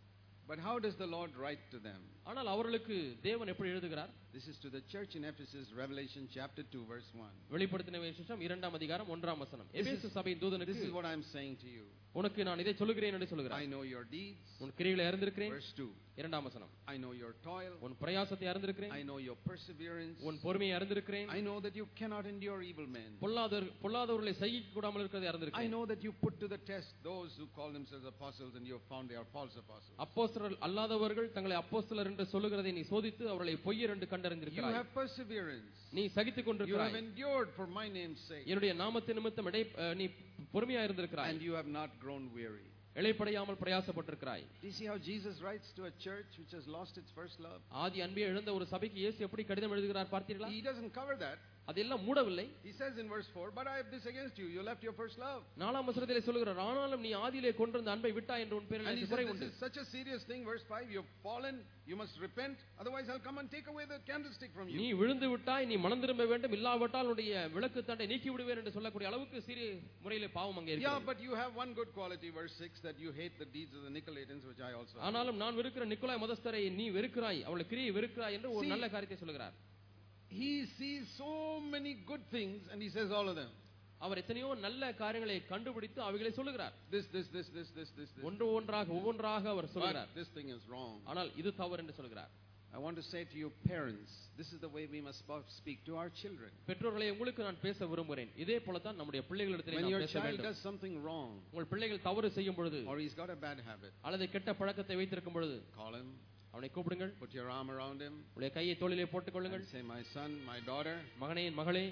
But how does the Lord write to them? ஆனால் அவர்களுக்கு தேவன் எப்படி எழுதுகிறார்? This is to the church in Ephesus, Revelation chapter two verse one. வெளிப்படுத்தின விசேஷம் இரண்டாம் அதிகாரம் ஒன்றாம் வசனம். எபேசு சபையின் தூதனுக்கு, This is what I am saying to you. உனக்கு நான் இதை சொல்லுகிறேன் என்று சொல்கிறார். I know your deeds. உன் கிரியைகளை அறிந்திருக்கிறேன். Verse two. இரண்டாம் வசனம். I know your toil. உன் பிரயாசத்தை அறிந்திருக்கிறேன். I know your perseverance. உன் பொறுமையை அறிந்திருக்கிறேன். I know that you cannot endure evil men. பொல்லாதவர் பொல்லாதவர்களை சகிக்க கூடாமல் இருக்கிறதை அறிந்திருக்கிறேன். I know that you put to the test those who call themselves apostles and you have found they are false apostles. அப்போஸ்தலர் அல்லாதவர்கள் தங்களை அப்போஸ்தலர் என்று சொல்லுகிறதை நீ சோதித்து அவர்களை பொய்யர் என்று கண்டறிந்திருக்கிறாய். You have perseverance. நீ சகித்துக் கொண்டிருக்கிறாய். You have endured for my name's sake. என்னுடைய நாமத்தின் நிமித்தம் நீ பொறுமையாக இருந்திருக்கிறாய். And you have not grown weary. இளைப்படையாமல் பிரயாசப்பட்டிருக்கிறாய். Do you see how Jesus writes to a church which has lost its first love? ஆதி அன்பை இழந்த ஒரு சபைக்கு இயேசு எப்படி கடிதம் எழுதுகிறார் பார்த்தீர்களா? He doesn't cover that. அதெல்லாம் மூடவில்லை. He says in verse four, but I have this against you, you left your first love. நாலாம் வசனத்திலே சொல்கிறார், ஆனாலும் நீ ஆதியிலே கொண்டிருந்த அன்பை விட்டாய் என்று உன் பேரில் எனக்கு குறை உண்டு. This is such a serious thing. Verse five, you have fallen, you must repent, otherwise I'll come and take away the candlestick from you. நீ விழுந்து விட்டாய், நீ மனம் திரும்ப வேண்டும், இல்லாவிட்டால் உன்னுடைய விளக்கு தண்டை நீக்கி விடுவேன் என்று சொல்லக்கூடிய அளவுக்கு சீரிய முறையிலே பாவம் அங்கே இருக்கிறது. Yeah, but you have one good quality, verse six, that you hate the deeds of the Nicolaitans, which I also. ஆனாலும் நான் வெறுக்கிற நிக்கோலாய் மதஸ்தரை நீ வெறுக்கிறாய், அவளை கிரியை வெறுக்கிறாய் என்று ஒரு நல்ல காரியத்தை சொல்கிறார். He sees so many good things and he says all of them. அவர் எத்தனையோ நல்ல காரியங்களை கண்டுபிடித்து அவைகளை சொல்லுகிறார். This this this this this this ஒன்று ஒன்றாக ஒவ்வொன்றாக அவர் சொல்கிறார். This thing is wrong. ஆனால் இது தவறு என்று சொல்கிறார். I want to say to you parents, this is the way we must speak to our children. பெற்றோர்களே, உங்களுக்கு நான் பேச விரும்புகிறேன். இதே போல தான் நம்முடைய பிள்ளைகளிடத்தில் நாம் பேச வேண்டும். When your child does something wrong, உங்கள் பிள்ளைகள் தவறு செய்யும் பொழுது, or he's got a bad habit, அல்லது கெட்ட பழக்கத்தை வைத்திருக்கும் பொழுது, call him, அவனை கூப்பிடுங்கள். Put your arm around him. உடைய கையை தோளிலே போட்டுக் கொள்ளுங்கள். Say, my son, my daughter. மகனே, மகளே,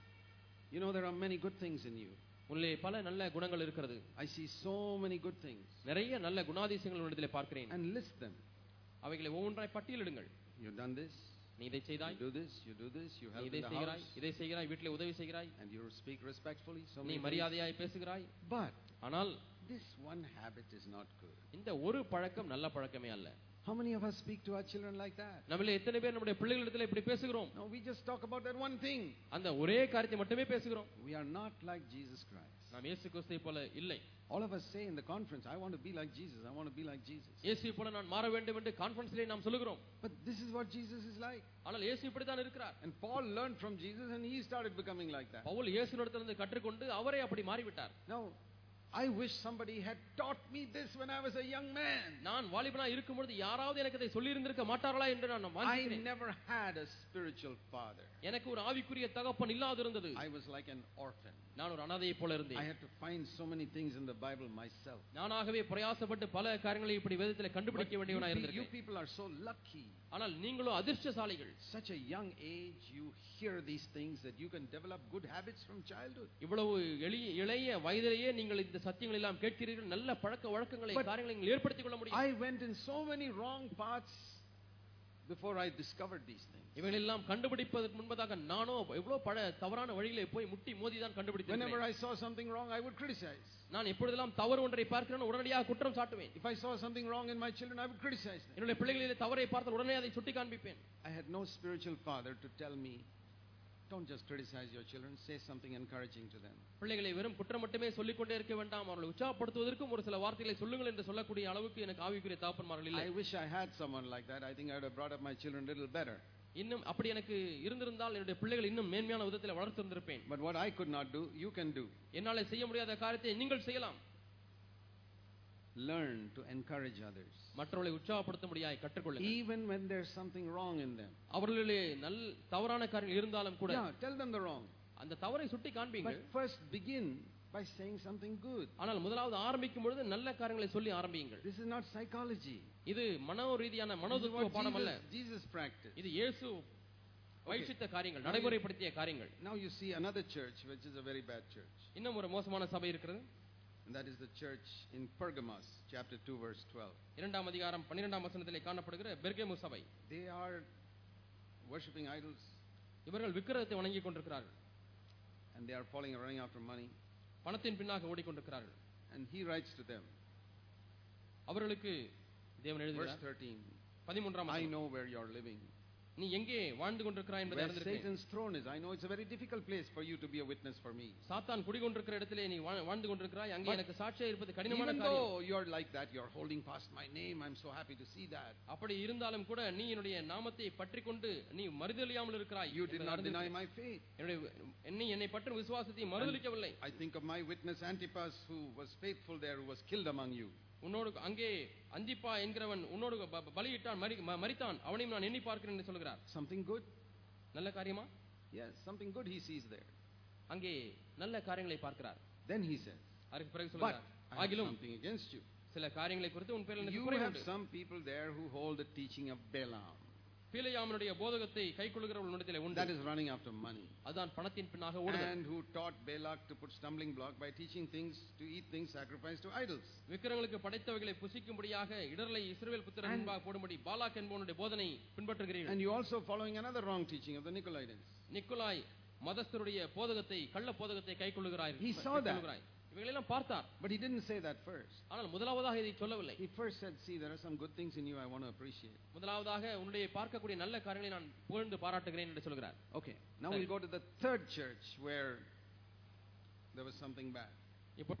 you know there are many good things in you. உன்னிலே பல நல்ல குணங்கள் இருக்கிறது. I see so many good things. நிறைய நல்ல குணாதிசயங்கள் உன்னிடத்திலே பார்க்கிறேன். And list them. அவைகளை ஒவ்வொன்றாய் பட்டியலிடுங்கள். You done this. நீ இதை செய்தாய். You do this, you do this, you help in the house. இதை செய்கிறாய், வீட்டிலே உதவி செய்கிறாய். And you speak respectfully. So நீ மரியாதையாய் பேசுகிறாய். But ஆனால் this one habit is not good. இந்த ஒரு பழக்கம் நல்ல பழக்கமே அல்ல. How many of us speak to our children like that? நம்மள எத்தனை பேர் நம்முடைய பிள்ளைகளிடத்தில் இப்படி பேசுகிறோம்? No, we just talk about that one thing. அந்த ஒரே காரியத்தை மட்டுமே பேசுகிறோம். We are not like Jesus Christ. நாம் இயேசு கிறிஸ்துவை போல இல்லை. All of us say in the conference, I want to be like Jesus. I want to be like Jesus. இயேசுவை போல நான் மாற வேண்டும் என்று கான்ஃபரன்ஸ்ல நாம் சொல்லுகிறோம். But this is what Jesus is like. ஆனால் இயேசு இப்படி தான் இருக்கிறார். And Paul learned from Jesus and he started becoming like that. Pavul இயேசுவிடத்திலிருந்து கற்றுக்கொண்டு அவரே அப்படி மாறிவிட்டார். Now I wish somebody had taught me this when I was a young man. நான் வாலிபனா இருக்கும்போது யாராவது எனக்கு இதை சொல்லி இருந்திருக்க மாட்டார்களா என்று நான் வாஞ்சிக்கிறேன். I never had a spiritual father. எனக்கு ஒரு ஆவிக்குரிய தகப்பன் இல்லாதிருந்தது. I was like an orphan. நான் ஒரு அனாதையை போல இருந்தேன். I had to find so many things in the Bible myself. நானாகவே பிரயாசப்பட்டு பல காரியங்களை இப்படி வேதத்திலே கண்டுபிடிக்க வேண்டியவனாய் இருந்திருக்கேன். You people are so lucky. ஆனால் நீங்களோ அதிர்ஷ்டசாலிகள். Such a young age you hear these things that you can develop good habits from childhood. இவ்வளவு இளைய வயதிலேயே நீங்கள் இந்த சத்தியங்களை எல்லாம் கேட்கிறீர்கள். நல்ல பழக்க வழக்கங்களை காரியங்களை நீங்கள் ஏற்படுத்திக் கொள்ள முடியும். I went in so many wrong paths before I discovered these things. இவைகளெல்லாம் கண்டுபிடிப்பதற்கு முன்பதாக நானோ எவ்வளவு பல தவறான வழிகளை போய் முட்டி மோதி தான் கண்டுபிடித்தேன். Whenever I saw something wrong, I would criticize. நான் எப்பொழுதெல்லாம் தவறு ஒன்றை பார்க்கிறேனோ உடனடியாக குற்றம் சாட்டுவேன். If I saw something wrong in my children, I would criticize them. என்னுடைய பிள்ளைகளிலே தவறை பார்த்தால் உடனே அதை சுட்டி காண்பிப்பேன். I had no spiritual father to tell me, don't just criticize your children, say something encouraging to them. பிள்ளைகளை வெறும் குற்றம் மட்டுமே சொல்லிக் கொண்டே இருக்க வேண்டாம், அவர்களை உற்சாகப்படுத்துவதற்கும் ஒரு சில வார்த்தைகளை சொல்லுங்கள் என்று சொல்லக்கூடிய அளவுக்கு எனக்கு ஆவிக்குரிய தகப்பன்மார்கள் இல்லை. I wish I had someone like that. I think I would have brought up my children a little better. இன்னும் அப்படி எனக்கு இருந்திருந்தால் என்னுடைய பிள்ளைகள் இன்னும் மேன்மையான விதத்தில் வளர்த்திருந்திருப்பேன். But what I could not do, you can do. என்னால செய்ய முடியாத காரியத்தை நீங்கள் செய்யலாம். Learn to encourage others. மற்றவர்களை உற்சாகப்படுத்த முடியாய் கற்றுக்கொள்ளுங்கள். Even when there's something wrong in them. அவர்களிலே நல்ல தவறான காரியங்கள் இருந்தாலும் கூட. Yeah, tell them the wrong. அந்த தவறை சுட்டி காண்பீங்கள். But first begin by saying something good. ஆனால் முதலாவது ஆரம்பிக்கும் பொழுது நல்ல காரியங்களை சொல்லி ஆரம்பியுங்கள். This is not psychology. இது மனோரீதியான மனோதத்துவ பாடம் அல்ல. Jesus practiced. இது இயேசு வைச்சித்த காரியங்கள், நடைமுறைப்படுத்திய காரியங்கள். Now you see another church which is a very bad church. இன்னும் ஒரு மோசமான சபை இருக்கிறது. And that is the church in Pergamos, chapter two, verse twelve. இரண்டாம் அதிகாரம் பன்னிரண்டாம் வசனத்திலே காணப்படுகிற பெர்கமு சபை. They are worshipping idols. இவர்கள் விக்கிரகத்தை வணங்கிக் கொண்டிருக்கிறார்கள். And they are falling and running after money. பணத்தின் பின்னாக ஓடிக்கொண்டிருக்கிறார்கள். And he writes to them. அவர்களுக்கு தேவன் எழுதுகிறார். Verse thirteen. பதிமூன்றாம் I know where you are living. நீ எங்கே வாழ்ந்து கொண்டிருக்கிறாய் என்பதை Where அறிந்திருக்கிறேன். Satan's throne is. I know it's a very difficult place for you to be a witness for me. சாத்தான் குடிகொண்டிருக்கிற இடத்திலே நீ வா- வாழ்ந்து கொண்டிருக்கிறாய். அங்கே எனக்கு சாட்சியா இருப்பது கடினமான Even காரியம். though you're like that, you're holding fast my name. I'm so happy to see that. அப்படி இருந்தாலும் கூட நீ என்னுடைய நாமத்தை பற்றிக்கொண்டு நீ மறுதலியாமல் இருக்கிறாய். You did என்பதை not deny அறிந்திருக்கிறேன். my faith. என்னுடைய என்னை என்னை பற்றும் விசுவாசத்தை மறுதலிக்கவில்லை. I think of my witness Antipas, who was faithful there, who was killed among you. உன்னோடு அங்கே அந்திப்பா என்கிறவன் உன்னோடு ப- ப- பலியிட்டான் மரி- ம- மரித்தான் அவனையும் நான் எண்ணி பார்க்கிறேன் என்று சொல்கிறார். Something good? நல்ல காரியமா? Yes, something good he sees there. அங்கே நல்ல காரியங்களை பார்க்கிறார். Then he says, அதற்கு பிறகு but சொல்கிறார், I have ஆகிலும் something against you. சில காரியங்களை குறித்து உன் பேரில் எனக்கு You குறை have உண்டு. some people there who hold the teaching of Balaam. பிலேயாமனுடைய போதகத்தை கைக்கொள்கிறவர்களிடத்திலே உண்டு. That is running after money. அதான் பணத்தின் பின்னாக ஓடுதல். And who taught Balak to put stumbling block by teaching things to eat things sacrificed to idols. விக்கிரங்களுக்கு படைத்தவைகளை புசிக்கும்படியாக இடர்லை இஸ்ரவேல் புத்திரன் முன்பாக போடும்படி பாலாக் என்பவனுடைய போதனை பின்பற்றுகிறீர்கள். And you also following another wrong teaching of the Nicolaitans. நிக்கோலாய் மதஸ்தருடைய போதகத்தை கள்ள போதகத்தை கைக்கொள்கிறாய். He saw that. இவைகளெல்லாம் பார்த்தார். But he didn't say that first. ஆனால் முதலாவதாக இதை சொல்லவில்லை. He first said, see, there are some good things in you I want to appreciate. முதலாவதாக உன்னுடைய பார்க்கக்கூடிய நல்ல காரியங்களை நான் புகழ்ந்து பாராட்டுகிறேன் என்று சொல்கிறார். Okay, now we'll go to the third church where there was something bad. இப்போ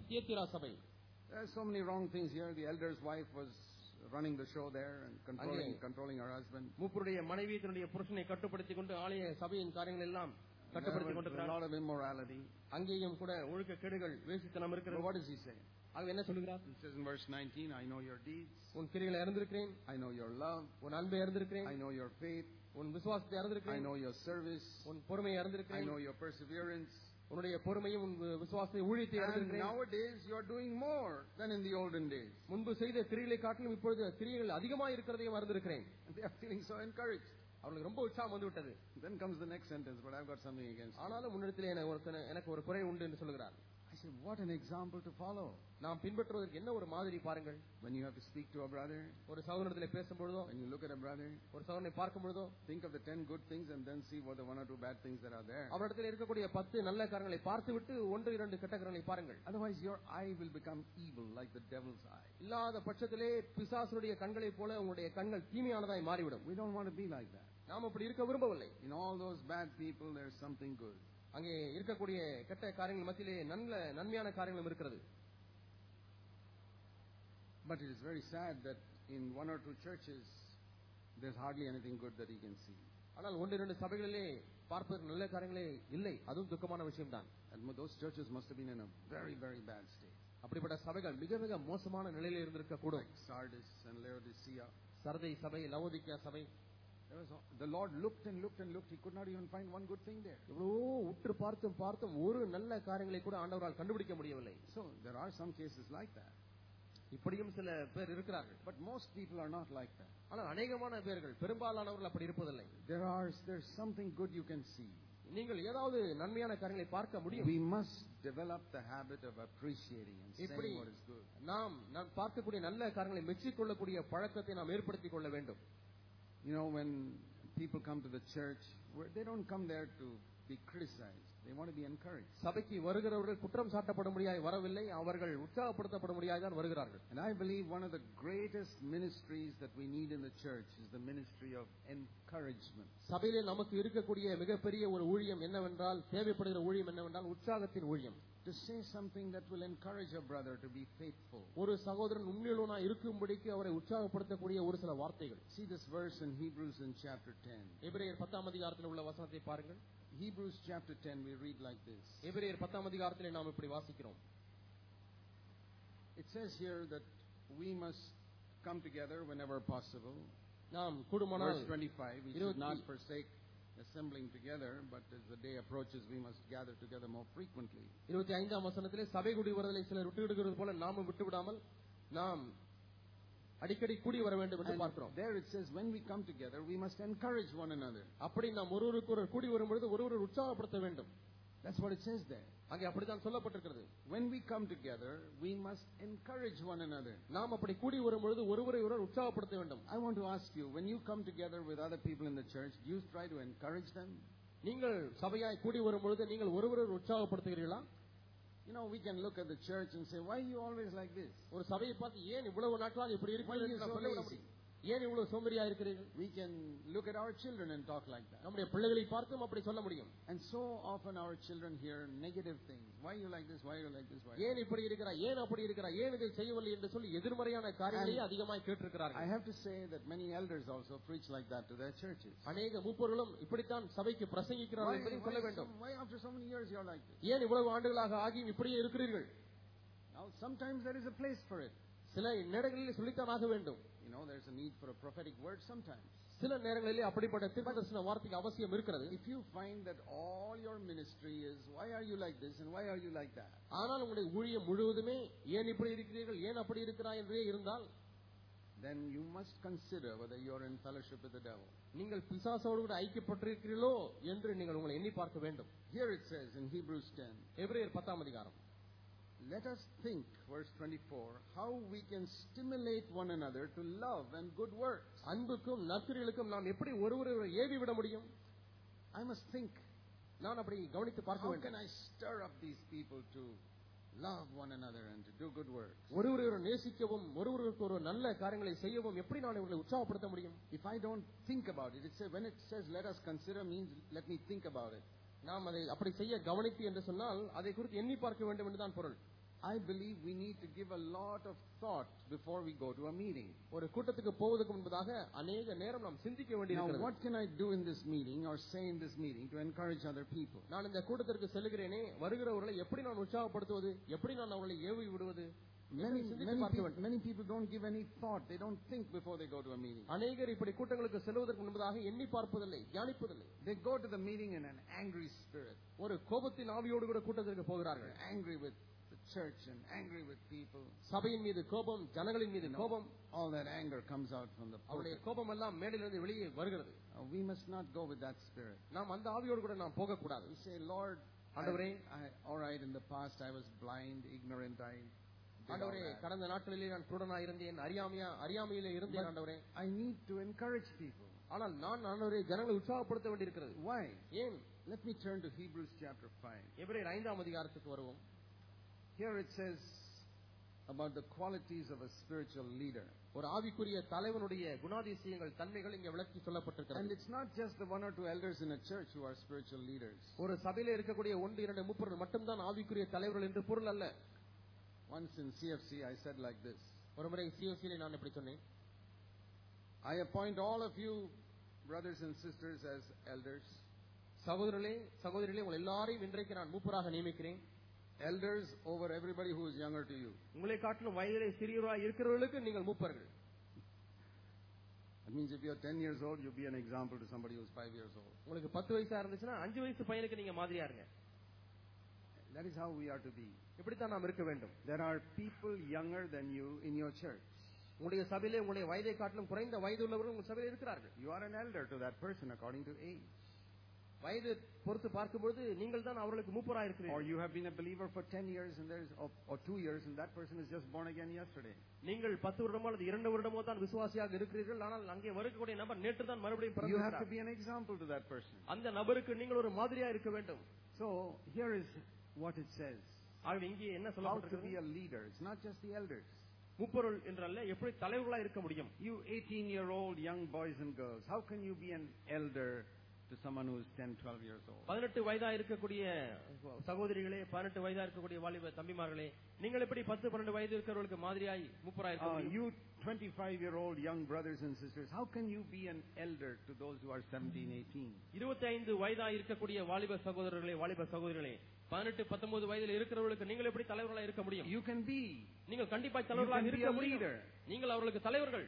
தியத்திரா சபை. There are so many wrong things here. The elder's wife was running the show there and controlling controlling her husband. மூப்பருடைய மனைவி தன்னுடைய புருஷனை கட்டுப்படுத்திக் கொண்டு ஆலய சபையின் காரியங்கள் எல்லாம் கட்டுப்படுத்திக் கொண்டிருக்கிறார். A lot of immorality. அங்கேயும் கூட ஒழுக்க கேடுகள் வேசித்தனம் இருக்கிறது. What does he say? அது என்ன சொல்கிறார்? He says in verse nineteen, I know your deeds. உன் கிரியைகளை அறிந்திருக்கிறேன். I know your love. உன் அன்பை அறிந்திருக்கிறேன். I know your faith. உன் விசுவாசத்தை அறிந்திருக்கிறேன். I know your service. உன் பொறுமையை அறிந்திருக்கிறேன். I know your perseverance. உன்னுடைய பொறுமையும் உன் விசுவாசத்தை ஊழியத்தை அறிந்திருக்கிறேன். Nowadays you are doing more than in the olden days. முன்பு செய்த கிரியைகளை காட்டிலும் இப்பொழுது கிரியைகள் அதிகமாக இருக்கிறதையும் அறிந்திருக்கிறேன். They are feeling so encouraged. அவங்களுக்கு ரொம்ப உற்சாகம் வந்து விட்டது. Then comes the next sentence, but I've got something against. ஆனாலும் முன்னிடத்திலே எனக்கு ஒரு குறை உண்டு என்று சொல்கிறார். I said, what an example to follow. நாம் பின்பற்றுவதற்கு என்ன ஒரு மாதிரி பாருங்கள். When you have to speak to a brother, ஒரு சகோதரனிடத்திலே பேசும்பொழுதோ, when you look at a brother, ஒரு சகோதரனை பார்க்கும்பொழுதோ, think of the ten good things and then see what the one or two bad things that are there. அவரிடத்தில் இருக்கக்கூடிய பத்து நல்ல காரியங்களை பார்த்துவிட்டு ஒன்று இரண்டு கெட்ட காரியங்களை பாருங்கள். Otherwise your eye will become evil like the devil's eye. இல்லாத பட்சத்திலே பிசாசுடைய கண்களைப் போல உங்களுடைய கண்கள் தீமையானதாய் மாறிவிடும். We don't want to be like that. நாம் அப்படி இருக்க விரும்பவில்லை. In all those bad people there is something good. அங்கே இருக்கக்கூடிய கெட்ட காரியங்கள் மத்தியிலே நல்ல நன்மையான காரியங்களும் இருக்கிறது. But it is very sad that in one or two churches there's hardly anything good that he can see. ஆனால் ஒன்று இரண்டு சபைகளிலே பார்ப்பதற்கு நல்ல காரியங்களே இல்லை. அதுவும் துக்கமான விஷயம்தான். And those churches must have been in a very very bad state. அப்படிப்பட்ட சபைகள் மிக மிக மோசமான நிலையில் இருந்திருக்க கூடும். Like Sardis and Laodicea. Sardis சபை, லவோதிக்கா சபை. The Lord looked and looked and looked. He could not even find one good thing there. எவ்வளவோ உற்று பார்த்தும் பார்த்தும் ஒரு நல்ல காரியங்களை கூட ஆண்டவரால் கண்டுபிடிக்க முடியவில்லை. So there are some cases like that. இப்படியும் சில பேர் இருக்கிறார்கள். But most people are not like that. ஆனால் அநேகமான பேர்கள், பெரும்பாலானவர்கள் அப்படி இருப்பதில்லை. There are there's something good you can see. நீங்கள் ஏதாவது நன்மையான காரியங்களை பார்க்க முடியும். We must develop the habit of appreciating and saying what is good. நாம் நாம் பார்க்கக்கூடிய நல்ல காரியங்களை மெச்சிக்கொள்ளக்கூடிய பழக்கத்தை நாம் ஏற்படுத்திக் கொள்ள வேண்டும். You know, when people come to the church, they don't come there to be criticized. They want to be encouraged. சபைக்கு வருகிறவர்கள் குற்றம் சாட்டப்படும்படியாய் வரவில்லை, அவர்கள் உற்சாகப்படுத்தப்படும்படியாய் தான் வருகிறார்கள். And I believe one of the greatest ministries that we need in the church is the ministry of encouragement. சபையிலே நமக்கு இருக்கக்கூடிய மிகப்பெரிய ஒரு ஊழியம் என்னவென்றால், தேவைப்படுகிற ஊழியம் என்னவென்றால் உற்சாகத்தின் ஊழியம். To say something that will encourage a brother to be faithful. ஒரு சகோதரன் உண்மையுள்ளவனாய் இருக்கும்படிக்கு அவரை உற்சாகப்படுத்தக்கூடிய ஒரு சில வார்த்தைகள். See this verse in Hebrews in chapter ten. எபிரேயர் பத்தாம் அதிகாரத்தில் உள்ள வசனத்தை பாருங்கள். Hebrews chapter ten we read like this. எபிரேயர் பத்தாம் அதிகாரத்திலே நாம் இப்படி வாசிக்கிறோம். It says here that we must come together whenever possible. நாம் கூடுமானால் verse twenty-five, we should not forsake assembling together, but as the day approaches we must gather together more frequently. இருபத்தி ஐந்தாம் வசனத்திலே சபை கூடி வருதலை சிலர் விட்டு விடுகிறது போல நாமும் விட்டு விடாமல் நாம் அடிக்கடி கூடி வர வேண்டும் என்று பார்க்கிறோம். There it says when we come together we must encourage one another. அப்படி நாம் ஒருவருக்கு ஒருவர் கூடி வரும்பொழுது ஒருவரை உற்சாகப்படுத்த வேண்டும். That's what it says there. அங்கே அப்படித்தான் சொல்லப்பட்டிருக்கிறது. When we come together we must encourage one another. நாம் அப்படி கூடி வரும்பொழுது ஒருவரை ஒருவர் உற்சாகப்படுத்த வேண்டும். I want to ask you, when you come together with other people in the church, do you try to encourage them? நீங்கள் சபையாய் கூடி வரும்பொழுது நீங்கள் ஒருவரை உற்சாகப்படுத்துகிறீர்களா? You know, we can look at the church and say, why are you always like this? ஒரு சபையை பார்த்து ஏன் இவ்வளவு நாட்களாக இப்படி இருக்கிறீர்கள்? ஏன் இவ்வளவு சோம்பேறியா இருக்கிறீர்கள்? We can look at our children and talk like that. நம்முடைய பிள்ளைகளை பார்த்தும் அப்படி சொல்ல முடியும். And so often our children hear negative things. Why you like this? Why you like this? Why? ஏன் இப்படி இருக்கிறாய்? ஏன் அப்படி இருக்கிறாய்? ஏன் இதை செய்யவில்லை என்று சொல்லி எதிர்மறையான காரியங்களை அதிகமாக கேட்டிருக்கிறார்கள். I have to say that many elders also preach like that to their churches. அநேக மூப்பர்களும் இப்படித்தான் சபைக்கு பிரசங்கிக்கிறார்கள் என்பதை சொல்ல வேண்டும். Why after so many years you are like this? ஏன் இவ்வளவு ஆண்டுகளாக ஆகியும் இப்படியே இருக்கிறீர்கள்? Now sometimes there is a place for it. சில நேரங்களில் சொல்லித்தான் ஆக வேண்டும். You know, there's a need for a prophetic word sometimes. சில நேரங்களிலே அப்படிப்பட்ட தீர்க்கதரிசன வார்த்தைக்கு அவசியம் இருக்கிறது. If you find that all your ministry is why are you like this and why are you like that? ஆனால் உங்களுடைய ஊழியம் முழுவதுமே ஏன் இப்படி இருக்கிறீர்கள், ஏன் அப்படி இருக்கிறாய் என்றே இருந்தால், then you must consider whether you are in fellowship with the devil. நீங்கள் பிசாசோடு கூட ஐக்கியப்பட்டிருக்கிறீர்களோ என்று நீங்கள் உங்களை எண்ணி பார்க்க வேண்டும். Here it says in Hebrews ten. எபிரேயர் பத்தாம் அதிகாரம். Let us think, verse twenty-four, how we can stimulate one another to love and good works. அன்புக்கும் நற்கிரியைகளுக்கும் நாம் எப்படி ஒருவரை ஏவி விட முடியும்? I must think. நான் அப்படி கவனித்து பார்க்க வேண்டும். How can I stir up these people to love one another and to do good works? ஒருவரை நேசிக்கவும் ஒருவருக்கு ஒரு நல்ல காரியங்களை செய்யவும் எப்படி நான் இவர்களை உற்சாகப்படுத்த முடியும்? If I don't think about it, it says when it says let us consider means let me think about it. நாம் அதை அப்படி செய்ய கவனித்து என்று சொன்னால் அதை குறித்து எண்ணி பார்க்க வேண்டும் என்றுதான் பொருள். I believe we need to give a lot of thought before we go to a meeting. ஒரு கூட்டத்துக்கு போவதற்கு முன்பதாக அநேக நேரம் நாம் சிந்திக்க Now, வேண்டியிருக்கிறது. what can I do in this meeting or say in this meeting to encourage other people? நான் இந்த கூட்டத்திற்கு செல்கிறேனே, வருகிறவர்களை எப்படி நான் உற்சாகப்படுத்துவது, எப்படி நான் அவர்களை ஏவி விடுவது? Many, many, people, many people don't give any thought. They don't think before they go to a meeting. அநேகர் இப்படி கூட்டங்களுக்கு செல்வதற்கு முன்பதாக எண்ணி பார்ப்பதில்லை, தியானிப்பதில்லை. They go to the meeting in an angry spirit. ஒரு கோபத்தின் ஆவியோடு கூட கூட்டத்திற்கு போகிறார்கள். Angry with the church and angry with people. சபையின் மீது கோபம், ஜனங்களின் மீது கோபம். All that anger comes out from the அவருடைய கோபம் எல்லாம் மேடையிலிருந்து வெளியே வருகிறது. We must not go with that spirit. நாம் அந்த ஆவியோடு கூட நாம் போக கூடாது. We say, Lord, ஆண்டவரே, all right, in the past I was blind, ignorant, I ஆண்டவரே, கடந்த நாட்களிலே நான் குருடனாய் இருந்தேன், அறியாமையா அறியாமையிலே இருந்தேன் ஆண்டவரே. I need to encourage people. ஆனால் நான் ஆண்டவரே ஜனங்களை உற்சாகப்படுத்த வேண்டியிருக்கிறது. Why? ஏன்? Let me turn to Hebrews chapter five. எபிரேயர் ஐந்தாம் அதிகாரத்துக்கு வருவோம். Here it says about the qualities of a spiritual leader. ஒரு ஆவிக்குரிய தலைவனுடைய குணாதிசயங்கள், தன்மைகள் இங்கே விளக்கி சொல்லப்பட்டிருக்கிறது. And it's not just the one or two elders in a church who are spiritual leaders. ஒரு சபையிலே இருக்கக்கூடிய ஒன்று இரண்டு மூப்பர்கள் மட்டும்தான் ஆவிக்குரிய தலைவர்கள் என்று பொருள் அல்ல. Once in C F C I said like this. ஒரு முறை C F C லே நான் இப்படி சொன்னேன். I appoint all of you brothers and sisters as elders. சகோதரர்களே, சகோதரிகளே, உங்கள் எல்லாரையும் இன்றைக்கு நான் மூப்பராக நியமிக்கிறேன். Elders over everybody who is younger to you. உங்களை காட்டிலும் வயதிலே சிறியவராய் இருக்கிறவர்களுக்கு நீங்கள் மூப்பர்கள். That means if you are ten years old, you be an example to somebody who is five years old. உங்களுக்கு பத்து வயசா இருந்துச்சுன்னா அஞ்சு வயசு பையனுக்கு நீங்க மாதிரியா இருங்க. That is how we are to be. இப்படித்தான் நாம் இருக்க வேண்டும். There are people younger than you in your church. உங்களுடைய சபையிலே உங்களுடைய வயதை காட்டிலும் குறைந்த வயது உள்ளவர்கள் உங்கள் சபையில் இருக்கிறார்கள். You are an elder to that person according to age. வயது பொறுத்து பார்க்கும்போது நீங்கள் தான் அவர்களுக்கு மூப்பராக இருக்கிறீர்கள். Or you have been a believer for ten years and there is or, or two years and that person is just born again yesterday. நீங்கள் பத்து வருடமோ அல்லது இரண்டு வருடமோ தான் விசுவாசியாக இருக்கிறீர்கள், ஆனால் அங்கே வரக்கூடிய நபர் நேற்று தான் மறுபடியும் பிறந்தார். You have to பிறந்தார். be an example to that person. அந்த நபருக்கு நீங்கள் ஒரு மாதிரியா இருக்க வேண்டும். So here is what it says. ஆகவே இங்கே என்ன How to சொல்லப்பட்டிருக்கிறது? be a leader. It's not just the elders. மூப்பொருள் என்றல்ல, எப்படி தலைவர்களாக இருக்க முடியும்? You eighteen year old young boys and girls, how can you be an elder to someone who is ten, twelve years old? பதினெட்டு வயதா இருக்கக்கூடிய சகோதரிகளே, பதினெட்டு வயதா இருக்கக்கூடிய வாலிப தம்பிமார்களே, நீங்கள் எப்படி பத்து பன்னெண்டு வயது இருக்கிறவர்களுக்கு மாதிரியாய் மூப்பராக இருக்க முடியும்? You twenty-five year old young brothers and sisters, how can you be an elder to those who are seventeen, eighteen? இருபத்தி ஐந்து வயதா இருக்கக்கூடிய வாலிப சகோதரர்களே, வாலிப சகோதரிகளே, பதினெட்டு பத்தொன்பது வயதில் இருக்கிறவர்களுக்கு நீங்கள் எப்படி தலைவர்களாக இருக்க முடியும்? You can be. நீங்கள் கண்டிப்பா தலைவர்களாக இருக்க முடியும். நீங்கள் அவர்களுக்கு தலைவர்கள்.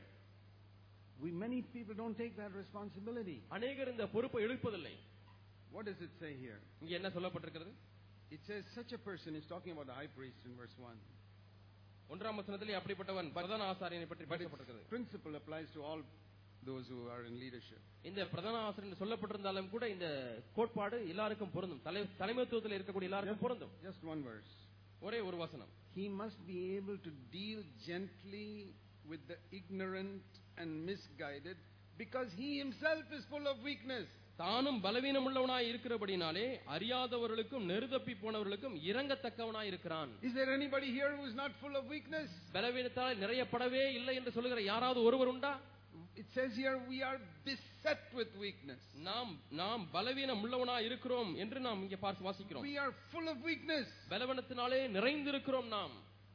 We many people don't take that responsibility. அநேகர் இந்த பொறுப்பை எடுப்பதில்லை. What does it say here? இங்கே என்ன சொல்லப்பட்டிருக்கிறது? It says such a person is talking about the high priest in verse one. ஒன்றாம் வசனத்திலே அப்படிப்பட்டவன் பிரதான ஆசாரியனை பற்றி பேசப்பட்டிருக்கிறது. Principle applies to all those who are in leadership. இந்த பிரதான ஆசாரியன் சொல்லப்பட்டிருந்தாலும் கூட இந்த கோட்பாடு எல்லாருக்கும் பொருந்தும். தலைமைத்துவத்தில் இருக்கக்கூடிய எல்லாருக்கும் பொருந்தும். Just one verse. ஒரே ஒரு வசனம். He must be able to deal gently with the ignorant and misguided because he himself is full of weakness. தானும் பலவீனம் உள்ளவனாய் இருக்கிறபடினாலே அறியாதவர்களுக்கும் நெருதப்பி போனவர்களுக்கும் இரங்கத்தக்கவனாய் இருக்கிறான். Is there anybody here who is not full of weakness? பலவீனத்தால் நிறையப்படவே இல்லை என்று சொல்லுகிற யாராவது ஒருவர் உண்டா? It says here we are beset with weakness. நாம் நாம் பலவீனம் உள்ளவனாய் இருக்கிறோம் என்று நாம் இங்கே பார்த்து வாசிக்கிறோம். We are full of weakness. பலவீனத்தினாலே நிறைந்திருக்கிறோம் நாம்.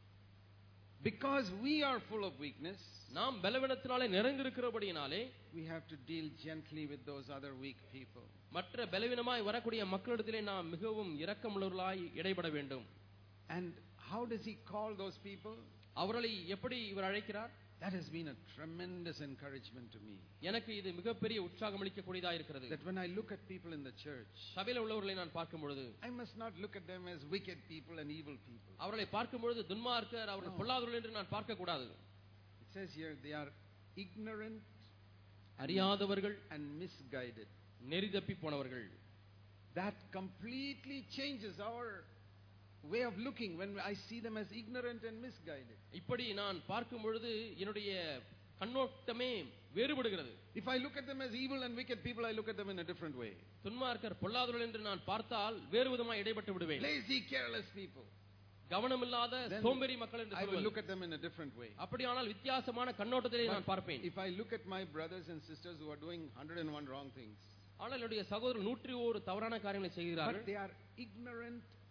Because we are full of weakness, நாம் பலவீனத்தினாலே நிறைந்திருக்கிறபடியினாலே we have to deal gently with those other weak people. மற்ற பலவீனமாய் வரக்கூடிய மக்களிடத்திலே நாம் மிகவும் இரக்கமுள்ளவர்களாய் இடைபட வேண்டும். And how does he call those people? அவர்களை எப்படி இவர் அழைக்கிறார்? That has been a tremendous encouragement to me. எனக்கு இது மிகப்பெரிய உற்சாகம் அளிக்கக்கூடியதா இருக்கிறது. That when I look at people in the church, சபையில் உள்ளவர்களை நான் பார்க்கும் பொழுது, I must not look at them as wicked people and evil people. அவர்களை பார்க்கும் பொழுது துன்மார்க்கர், அவர்கள் பொல்லாதவர்கள் என்று நான் பார்க்க கூடாது. It says here they are ignorant, அறியாதவர்கள் and misguided. நெறிதப்பி போனவர்கள். That completely changes our way of looking when I see them as ignorant and misguided. இப்படி நான் பார்க்கும் பொழுது என்னுடைய கண்ணோட்டமே வேறுபடுகிறது. If I look at them as evil and wicked people, I look at them in a different way. துன்மார்க்கர் பொல்லாதவர்கள் என்று நான் பார்த்தால் வேறு விதமாக இடைப்பட்டு விடுவேன். Lazy, careless people. கவனமில்லாத சோம்பேறி மக்கள் என்று I will சொல்லுவேன். look at them in a different way. அப்படியானால் வித்தியாசமான கண்ணோட்டத்திலே நான் பார்ப்பேன். If I look at my brothers and sisters who are doing one hundred and one wrong things, ஆனால் என்னுடைய சகோதரர்கள் நூற்றி ஒரு தவறான காரியங்களை செய்கிறார்கள். but they are ignorant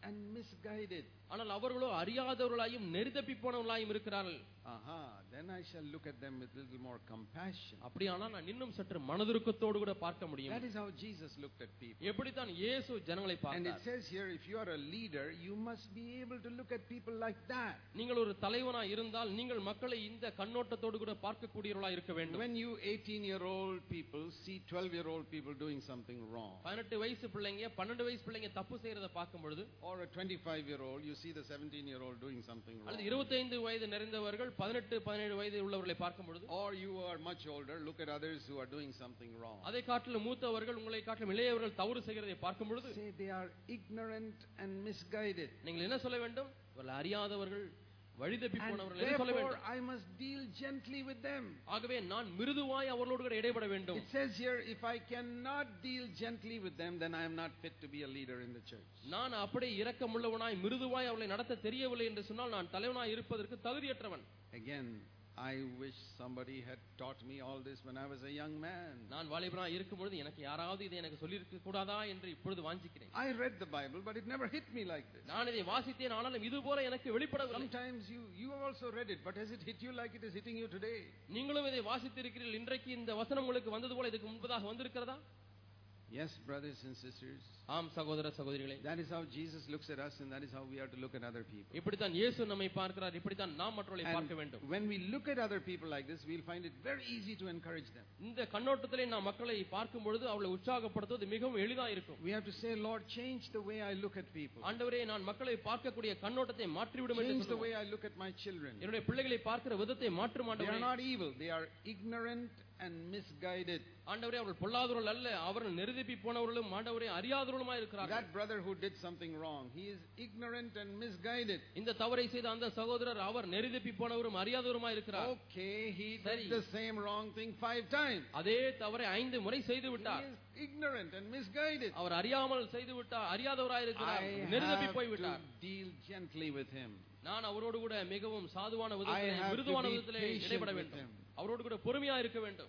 and misguided. ஆனால் அவர்களோ அறியாதவர்களாயும் நெறிதப்பி போனவர்களாயும் இருக்கிறார்கள். Aha, then I shall look at them with little more compassion. அப்படியானா நான் இன்னும் சற்று மனதுருக்கத்தோடு கூட பார்க்க முடியும். That is how Jesus looked at people. எப்படித்தான் இயேசு ஜனங்களை பார்த்தார். And it says here, if you are a leader, you must be able to look at people like that. நீங்கள் ஒரு தலைவனாய் இருந்தால் நீங்கள் மக்களை இந்த கண்ணோட்டத்தோடு கூட பார்க்கக்கூடியவர்களாய் இருக்க வேண்டும். When you eighteen year old people see twelve year old people doing something wrong, பதினெட்டு வயசு பிள்ளைங்க பன்னிரண்டு வயசு பிள்ளைங்க தப்பு செய்யறத பார்க்கும் பொழுது, or a twenty-five year old you see the seventeen year old doing something wrong, அல்லது இருபத்தைந்து வயது நிறைந்தவர்கள் பதினெட்டு பதினேழு வயது உள்ளவர்களை பார்க்கும் பொழுது, or you are much older, look at others who are doing something wrong, அதை காட்டிலும் மூத்தவர்கள் உங்களை காட்டிலும் இளையவர்கள் தவறு செய்கிறதை பார்க்கும் பொழுது, say they are ignorant and misguided. நீங்கள் என்ன சொல்ல வேண்டும்? இவர்கள் அறியாதவர்கள் வழிதப்பி போனவர்கள் And என்று சொல்ல therefore வேண்டும். I must deal gently with them. ஆகவே நான் மிருதுவாய் அவர்களோடு கூட இடைபட வேண்டும். It says here, if I cannot deal gently with them, then I am not fit to be a leader in the church. நான் அப்படி இரக்கமுள்ளவனாய் மிருதுவாய் அவர்களை நடத்த தெரியவில்லை என்று சொன்னால் நான் தலைவனாய் இருப்பதற்கு தகுதியற்றவன். Again, I wish somebody had taught me all this when I was a young man. நான் வாலிபனாய் இருக்கும் பொழுது எனக்கு யாராவது இதை எனக்கு சொல்லி இருக்க கூடாதா என்று இப்பொழுது வாஞ்சிக்கிறேன். I read the Bible, but it never hit me like this. நான் இதை வாசித்தேன், ஆனாலும் இது போல எனக்கு வெளிப்படவில்லை. Sometimes you you have also read it, but has it hit you like it is hitting you today? நீங்களும் இதை வாசித்திருக்கிறீர்கள். இன்றைக்கு இந்த வசனம் உங்களுக்கு வந்தது போல இதுக்கு முன்பதாக வந்திருக்கிறதா? Yes, brothers and sisters. ஆம் சகோதர சகோதரிகளே, That is how Jesus looks at us, and that is how we are to look at other people. இப்படித்தான் இயேசு நம்மை பார்க்கிறார், இப்படித்தான் நாம் மற்றவர்களை பார்க்க வேண்டும். And when we look at other people like this, we'll find it very easy to encourage them. இந்த கண்ணோட்டத்திலே நாம் மக்களை பார்க்கும் பொழுது அவளை உற்சாகப்படுத்துவது மிகவும் எளிதா இருக்கும். We have to say, Lord, change the way I look at people. ஆண்டவரே, நான் மக்களை பார்க்கக்கூடிய கண்ணோட்டத்தை மாற்றி விடும் என்று Change the way சொல்லுவோம். I look at my children. என்னுடைய பிள்ளைகளை பார்க்கிற விதத்தை மாற்றும் They ஆண்டவரே. are not evil. They are ignorant and misguided. ஆண்டவரே, அவர்கள் பொல்லாதவர்கள் அல்ல, அவர்கள் நெருதப்பி போனவர்களும் ஆண்டவரே அறியாதவர்களுமாய் இருக்கிறார்கள். That brother who did something wrong, he is ignorant and misguided. இந்த தவறை செய்த அந்த சகோதரர் அவர் நெருதப்பி போனவரும் அறியாதவருமாய் இருக்கிறார். Okay, he சரி. did the same wrong thing five times. அதே தவறை ஐந்து முறை செய்து He விட்டார். is ignorant and misguided. அவர் அறியாமல் செய்து விட்டார், அறியாதவராய் இருக்கிறார், I நெருதப்பி have போய் to விட்டார். deal gently with him. நான் அவரோடு கூட மிகவும் சாதுவான I விதத்திலே have to மிருதுவான be விதத்திலே patient இடைபட with வேண்டும். him. அவரோடு கூட பொறுமையா இருக்க வேண்டும்.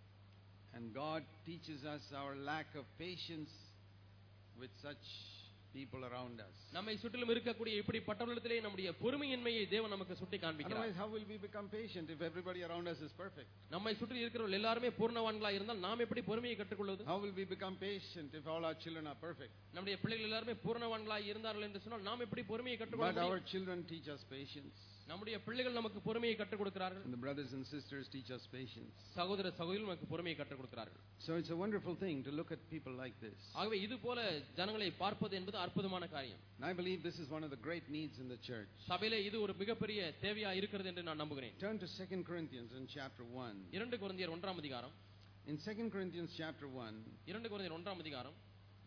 And God teaches us our lack of patience with such people around us. நம்மை சுற்றிலும் இருக்கக்கூடிய இப்படிப்பட்டவர்களிடத்திலே நம்முடைய பொறுமையின்மையை தேவன் நமக்கு சுட்டி காண்பிக்கிறார். Otherwise, how will we become patient if everybody around us is perfect? நம்மை சுற்றி இருக்கிறவர்கள் எல்லாரும் பூர்ணவான்களாக இருந்தால் நாம் எப்படி பொறுமையை கற்றுக்கொள்வது? How will we become patient if all our children are perfect? நம்முடைய பிள்ளைகள் எல்லாரும் பூர்ணவான்களாக இருந்தார்கள் என்று சொன்னால் நாம் எப்படி பொறுமையை கற்றுக்கொள்ள But our முடியும்? children teach us patience. நம்முடைய பிள்ளைகள் நமக்கு பொறுமையை கற்றுக் கொடுக்கிறார்கள். And the brothers and sisters teach us patience. சகோதர சகோதரிகள் நமக்கு பொறுமையை கற்றுக் கொடுக்கிறார்கள். So it's a wonderful thing to look at people like this. ஆகவே இது போல ஜனங்களை பார்ப்பது என்பது அற்புதமான காரியம். And I believe this is one of the great needs in the church. சபையிலே இது ஒரு மிகப்பெரிய தேவையா இருக்கிறது என்று நான் நம்புகிறேன். Turn to Second Corinthians in chapter one. இரண்டு கொரிந்தியர் ஒன்றாம் அதிகாரம். In Second Corinthians chapter one, இரண்டு கொரிந்தியர் ஒன்றாம் அதிகாரம்.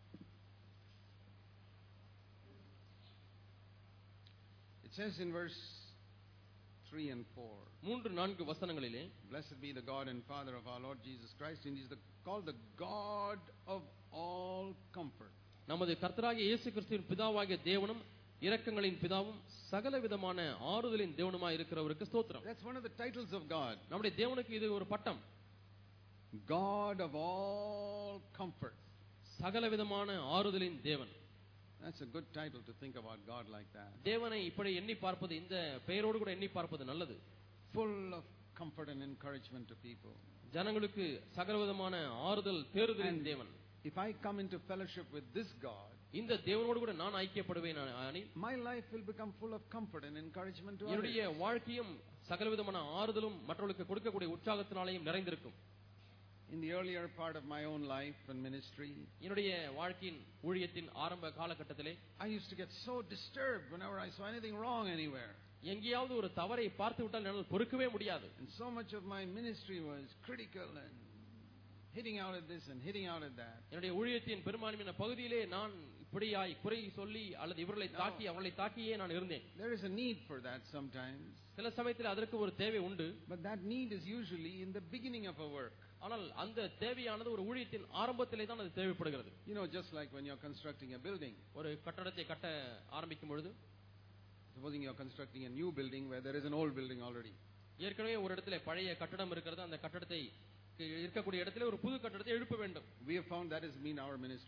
it says in verse three and four. மூன்று நான்கு வசனங்களிலே, Blessed be the God and Father of our Lord Jesus Christ, and He is the, called the God of all comfort. நமது கர்த்தராகிய இயேசு கிறிஸ்துவின் பிதாவாகிய தேவனும் இரக்கங்களின் பிதாவும் சகல விதமான ஆறுதலின் தேவனுமாய் இருக்கிறவருக்கு ஸ்தோத்திரம். That's one of the titles of God. நம்முடைய தேவனுக்கு இது ஒரு பட்டம். God of all comfort. சகல விதமான ஆறுதலின் தேவன். That's a good title to think about God like that. தேவனை இப்படி எண்ணி பார்ப்பது, இந்த பெயரோடு கூட எண்ணி பார்ப்பது நல்லது. Full of comfort and encouragement to people. ஜனங்களுக்கு சகல விதமான ஆறுதல் தேறுதலின் தேவன். If I come into fellowship with this God, இந்த தேவனோடு கூட நான் ஐக்கியப்படுவேன், my life will become full of comfort and encouragement to என்னுடைய others. வாழ்க்கையும் சகல விதமான ஆறுதலும் மற்றவர்களுக்கு கொடுக்கக்கூடிய உற்சாகத்தினாலேயும் நிறைந்திருக்கும். In the earlier part of my own life and ministry, என்னுடைய வாழ்க்கையின் ஊழியத்தின் ஆரம்ப காலகட்டத்திலே I used to get so disturbed whenever I saw anything wrong anywhere. எங்கேயாவது ஒரு தவறை பார்த்து விட்டால் என்னால் பொறுக்கவே முடியாது. And so much of my ministry was critical and hitting out at this and hitting out at that. என்னுடைய ஊழியத்தின் பெரும்பான்மையான பகுதியிலே நான் இப்படியாய் குறை சொல்லி அல்லது இவர்களை தாக்கி அவர்களை தாக்கியே நான் இருந்தேன். There is a need for that sometimes. சில சமயத்தில் அதற்கு ஒரு தேவை உண்டு. But that need is usually in the beginning of a work. ஆனால் அந்த தேவையானது ஒரு ஊழியத்தின் ஆரம்பத்திலே தான் அது தேவைப்படுகிறது. You know, just like when you're constructing a building. ஒரு கட்டடத்தை கட்ட ஆரம்பிக்கும் பொழுது, supposing you're constructing a new building where there is an old building already. ஏற்கனவே ஒரு இடத்துல பழைய கட்டடம் இருக்கிறது, அந்த கட்டடத்தை இருக்கக்கூடிய இடத்துல ஒரு புது கட்டடத்தை எழுப்ப வேண்டும். We have found that has been our ministry.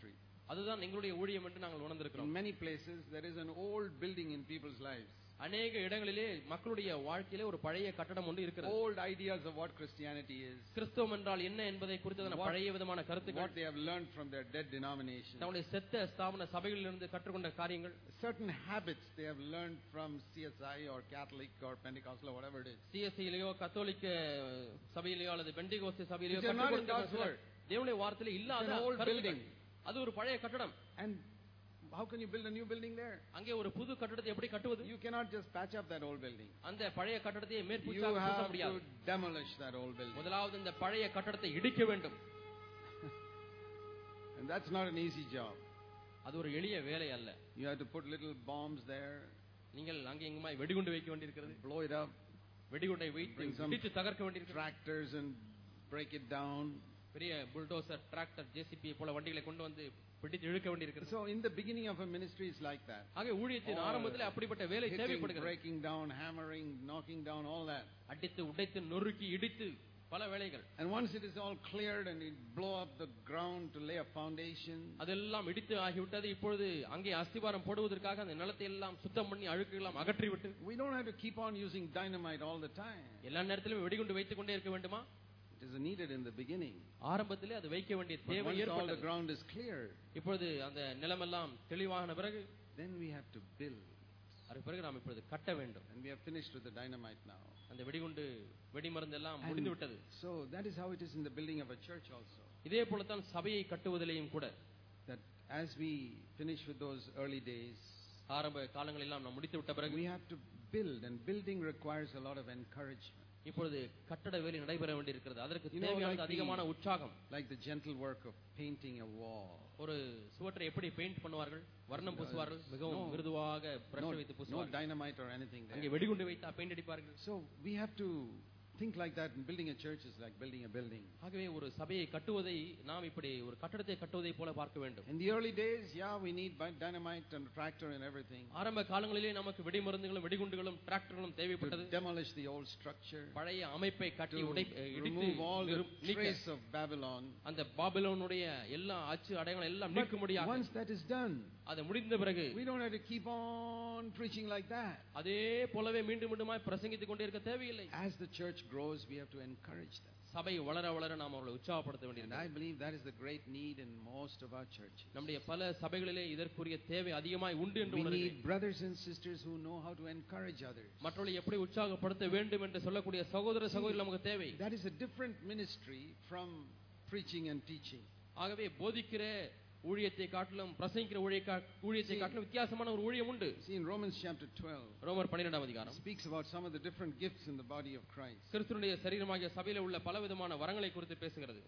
அதுதான் எங்களுடைய ஊழியம் என்று நாங்கள் In உணர்ந்திருக்கிறோம். many places there is an old building in people's lives. அநேக இடங்களிலே மக்களுடைய வாழ்க்கையிலே ஒரு பழைய கட்டடம் ஒன்று இருக்கிறது. Old ideas of what Christianity is. கிறிஸ்தவம் என்றால் என்ன என்பதை குறித்ததான பழைய விதமான கருத்துக்கள். What they have learned from their dead denomination. தங்களுடைய செத்த ஸ்தாபன சபைகளிலிருந்து கற்றுக்கொண்ட காரியங்கள். Certain habits they have learned from C S I or Catholic or Pentecostal or whatever it is. C S I-லையோ கத்தோலிக்க சபையிலையோ அல்லது Pentecost சபையிலையோ They are not in God's word. தேவனுடைய வார்த்தையிலே இல்லாத கருத்துக்கள். அது ஒரு பழைய கட்டடம். And how can you build a new building there? அங்கே ஒரு புது கட்டடத்தை எப்படி கட்டுவது? You cannot just patch up that old building. அந்த பழைய கட்டடத்தை You மேற்பூச்சாக பூச have முடியாது. to demolish that old building. முதலாவது இந்த பழைய கட்டடத்தை இடிக்க வேண்டும். And that's not an easy job. அது ஒரு எளிய வேலை அல்ல. You have to put little bombs there. நீங்கள் அங்கே எங்குமாய் வெடிகுண்டு வைக்க வேண்டியிருக்கிறது. Blow it up. வெடிகுண்டை வைத்து Bring some இடித்து தகர்க்க வேண்டியிருக்கிறது. Tractors and break it down. பெரிய புல்டோசர், டிராக்டர், ஜேசிபி போல வண்டிகளை கொண்டு வந்து பிடித்து இழுக்க வேண்டியிருக்கிறது. So in the beginning of a ministry is like that. ஆக ஊழியத்தின் ஆரம்பத்தில் அப்படிப்பட்ட வேலை தேவைப்படுகிறது. Breaking down, hammering, knocking down, all that. அடித்து உடைத்து நொறுக்கி இடித்து பல வேலைகள். And once it is all cleared and it blow up the ground to lay a foundation. அதெல்லாம் இடித்து ஆகிவிட்டது. இப்பொழுது அங்கே அஸ்திவாரம் போடுவதற்காக அந்த நிலத்தை எல்லாம் சுத்தம் பண்ணி அழுக்குகள் அகற்றிவிட்டு. We don't have to keep on using dynamite all the time. எல்லா நேரத்திலும் வெடிகுண்டு வைத்துக் கொண்டே இருக்க வேண்டுமா? It is needed in the beginning. ஆரம்பத்திலே அது வைக்க வேண்டிய தேவை ஏற்பட்டது. All the ஏற்பட்டது. ground is cleared. இப்பொழுது அந்த நிலமெல்லாம் தெளிவான பிறகு Then we have to build. அதற்கு பிறகு நாம் இப்பொழுது கட்ட வேண்டும். And we have finished with the dynamite now. அந்த வெடிகுண்டு வெடிமருந்து எல்லாம் முடிந்து விட்டது. So that is how it is in the building of a church also. இதே போல தான் சபையை கட்டுவதிலேயும் கூட. That as we finish with those early days, ஆரம்ப காலங்கள் எல்லாம் நாம் முடித்து விட்ட பிறகு we have to build, and building requires a lot of encouragement. இப்பொழுது கட்டட வேலை நடைபெற வேண்டியிருக்கிறது. அதற்கு You know, தேவையான like அதிகமான the- உற்சாகம். Like the gentle work of painting a wall. ஒரு சுவற்றை எப்படி பெயிண்ட் பண்ணுவார்கள், வர்ணம் பூசுவார்கள், மிகவும் No. மிருதுவாக பிரஷ் No, வைத்து no பூசுவார்கள். dynamite or anything அங்கே there. வெடிகுண்டு வைத்தா பெயிண்ட் அடிப்பார்கள். So we have to think like that, and building a church is like building a building. ஆகவே ஒரு சபையை கட்டுவதை நாம் இப்படி ஒரு கட்டடத்தை கட்டுவதை போல பார்க்க வேண்டும். In the early days, yeah, we need bi- dynamite and tractor and everything ஆரம்ப காலங்களிலே நமக்கு வெடிமருந்துகளும் வெடிகுண்டுகளும் டிராக்டர்களும் to தேவைப்பட்டது. demolish the old structure, பழைய அமைப்பை கட்டி to உடை இடித்து remove all the நிறு- நீக்க trace of Babylon. அந்த பாபிலோனுடைய எல்லா அச்சு அடையாளம் எல்லாம் But நீக்கும்படியாக once that is done, அது முடிந்த பிறகு we don't have to keep on preaching like that. அதே போலவே மீண்டும் மீண்டுமாய் பிரசங்கித்துக் கொண்டே இருக்க தேவையில்லை. As the church grows, we have to encourage them. சபை வளர வளர நாம் அவர்களை உற்சாகப்படுத்த And வேண்டியது. I believe that is the great need in most of our churches. நம்முடைய பல சபைகளிலே இதற்குரிய தேவை அதிகமாய் உண்டு என்று We உணர்கிறேன். need brothers and sisters who know how to encourage others. மற்றவர்களை எப்படி உற்சாகப்படுத்த வேண்டும் என்று சொல்லக்கூடிய சகோதர சகோதரி நமக்கு தேவை. That is a different ministry from preaching and teaching. ஆகவே போதிக்கிற ஊழியத்தை காட்டிலும் பிரசங்கிக்கிற ஊழிய ஊழியத்தை காட்டிலும் வித்தியாசமான ஒரு ஊழியம் உண்டு. See, in Romans chapter twelve, ரோமர் பன்னிரண்டாம் it அதிகாரம் speaks about some of the different gifts in the body of Christ. கிறிஸ்துவினுடைய சரீரமாகிய சபையில உள்ள பலவிதமான வரங்களை குறித்து பேசுகிறது.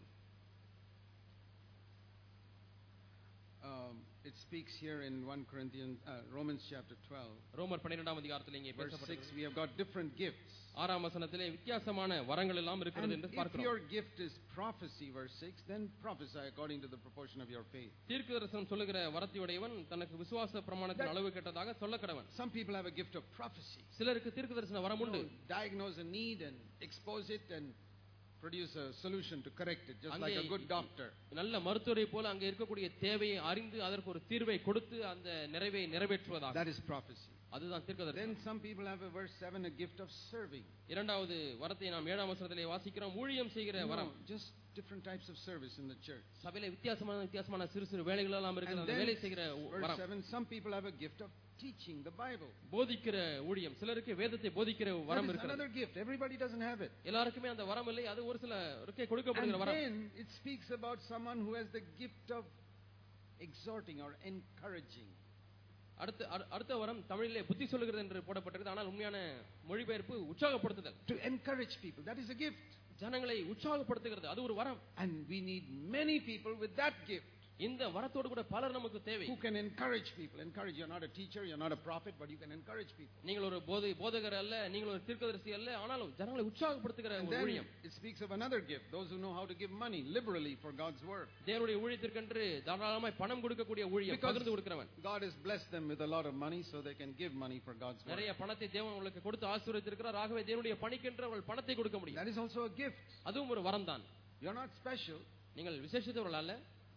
Um, it speaks here in First Corinthians, uh, Romans chapter twelve, ரோமர் பன்னிரண்டாம் அதிகாரத்தில் இங்கே verse six. பேசப்பட்டிருக்கிறது. We have got different gifts. ஆறாம் வசனத்திலே வித்தியாசமான வரங்கள் எல்லாம் And இருக்கிறது என்று if பார்க்கிறோம். your gift is prophecy, verse six, then prophesy according to the proportion of your faith. தீர்க்கதரிசனம் சொல்லுகிற வரத்தையுடையவன் தனக்கு விசுவாச பிரமாணத்தின் அளவு கேட்டதாக சொல்ல கடவன். Some people have a gift of prophecy. சிலருக்கு தீர்க்கதரிசன வரம் You உண்டு. know, diagnose a need and expose it and produce a solution to correct it, just like a good doctor. நல்ல மருத்துவரை போல அங்கே இருக்கக்கூடிய தேவையை அறிந்து அதற்கு ஒரு தீர்வை கொடுத்து அந்த நிறைவை நிறைவேற்றுவதாக. That is prophecy. அதுதான் Then தீர்க்கதரிசனம். some people have a verse seven, a gift of serving. இரண்டாவது வரத்தை நாம் ஏழாம் வசனத்திலே வாசிக்கிறோம். ஊழியம் செய்கிற No, வரம். just different types of service in the church. சபையில வித்தியாசமான வித்தியாசமான சிறு சிறு வேலைகள் எல்லாம் இருக்கிறது. And அந்த then, வேலை செய்கிற verse வரம். seven, some people have a gift of teaching the Bible. போதிக்கிற ஊழியம். சிலருக்கு வேதத்தை போதிக்கிற வரம் That is இருக்கிறது. another gift. Everybody doesn't have it. எல்லாருக்குமே அந்த வரம் இல்லை. அது ஒரு சிலருக்கே And கொடுக்கப்படுகிற வரம். then it speaks about someone who has the gift of exhorting or encouraging. அடுத்த அடு- அடுத்த வரம் தமிழிலே புத்தி சொல்லுகிறது என்று போடப்பட்டிருக்கிறது. ஆனால் உண்மையான மொழிபெயர்ப்பு உற்சாகப்படுத்துதல். To encourage people. That is a gift. ஜனங்களை உற்சாகப்படுத்துகிறது. அது ஒரு வரம். And we need many people with that gift இந்த வரத்தோடு கூட பலர் நமக்கு தேவை. who can encourage people. Encourage. You're not a teacher, you're not a prophet, but you can encourage people. நீங்கள் ஒரு போதை போதகர் அல்ல, நீங்கள் ஒரு தீர்க்கதரிசி அல்ல, ஆனாலும் ஜனங்களை உற்சாகப்படுத்துகிற And ஒரு then ஊழியம். it speaks of another gift. Those who know how to give money liberally for God's work. தேவனுடைய ஊழியத்திற்கென்று தாராளமாய் பணம் கொடுக்கக்கூடிய ஊழியம், Because பகிர்ந்து கொடுக்கிறவன். God has blessed them with a lot of money so they can give money for God's work. நிறைய பணத்தை தேவன் உங்களுக்கு கொடுத்து ஆசீர்வதித்திருக்கிறார். ஆகவே தேவனுடைய பணிக்கென்று அவர்கள் பணத்தை கொடுக்க முடியும். That is also a gift. அதுவும் ஒரு வரம் தான். You're not special. நீங்கள் விசேஷித்தவர்கள் அல்ல.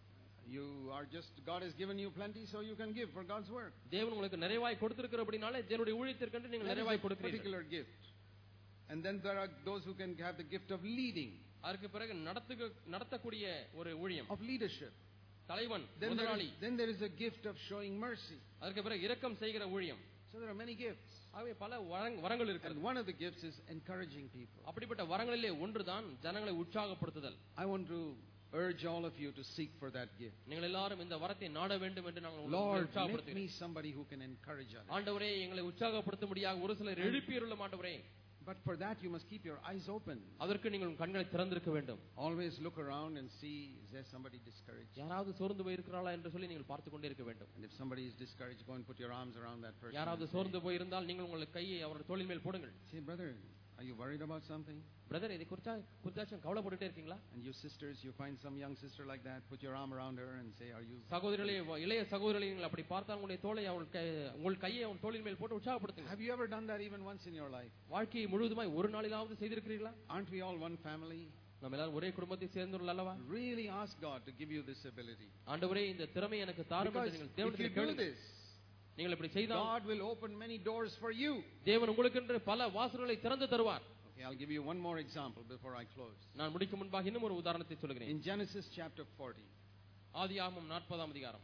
You are just, God has given you plenty, so you can give for God's work. தேவன் உங்களுக்கு நிறைவாய் கொடுத்திருக்கிறபடினாலே தேவனுடைய ஊழியத்திற்கு நீங்கள் நிறைவாய் கொடுக்கிறீர்கள். Particular gift. And then there are those who can have the gift of leading. அதற்கு பிறகு நடத்து நடத்தக்கூடிய ஒரு ஊழியம். Of leadership. தலைவன் Then there, முதலாளி. is, then there is a gift of showing mercy. அதற்கு பிறகு இரக்கம் செய்கிற ஊழியம். So there are many gifts. ஆகவே பல வரங்கள் இருக்கிறது. And one of the gifts is encouraging people. அப்படிப்பட்ட வரங்களிலே ஒன்றுதான் ஜனங்களை உற்சாகப்படுத்துதல். I want to urge all of you to seek for that gift. நீங்கள் எல்லாரும் இந்த வரத்தை நாட வேண்டும் என்று நாங்கள் Lord, உற்சாகப்படுத்துகிறோம். make me somebody who can encourage others. ஆண்டவரே எங்களை உற்சாகப்படுத்தும்படியாக ஒரு சிலர் எழுப்பியருளும் ஆண்டவரே. But for that you must keep your eyes open. அதற்கு நீங்கள் கண்களை திறந்திருக்க வேண்டும். Always look around and see, is there somebody discouraged? யாராவது சோர்ந்து போய் இருக்கிறாளா என்று சொல்லி நீங்கள் பார்த்து கொண்டே இருக்க வேண்டும். And if somebody is discouraged, go and put your arms around that person. யாராவது சோர்ந்து போய் இருந்தால் நீங்கள் உங்கள் கையை அவருடைய தோளின் மேல் போடுங்கள். Say, brother, are you worried about something? Brother, இதை குறிச்சா குறிச்சாச்சும் கவலைப்பட்டுட்டே இருக்கீங்களா? And you sisters, you find some young sister like that, put your arm around her and say, are you? சகோதரர்களே, இளைய சகோதரர்களே, நீங்கள் அப்படி பார்த்தால் உங்களுடைய தோளை அவள் உங்கள் கையை அவன் தோளின் மேல் போட்டு உற்சாகப்படுத்துங்க. Have you ever done that even once in your life? வாழ்க்கை முழுவதுமாய் ஒரு நாளிலாவது செய்திருக்கிறீர்களா? Aren't we all one family? நம்ம எல்லாரும் ஒரே குடும்பத்தை சேர்ந்தவர்கள் அல்லவா? Really ask God to give you this ability. ஆண்டவரே, இந்த திறமை எனக்கு தாரும் என்று நீங்கள் தேவனிடத்தில் கேளுங்கள். நீங்கள் இப்படி செய்தால் God will open many doors for you. தேவன் உங்களுக்கென்று பல வாசல்களை திறந்து தருவார். Okay, I'll give you one more example before I close. நான் முடிக்கும் முன்பாக இன்னும் ஒரு உதாரணத்தை சொல்கிறேன். In Genesis chapter forty. ஆதியாகமம் நாற்பதாம் அதிகாரம்.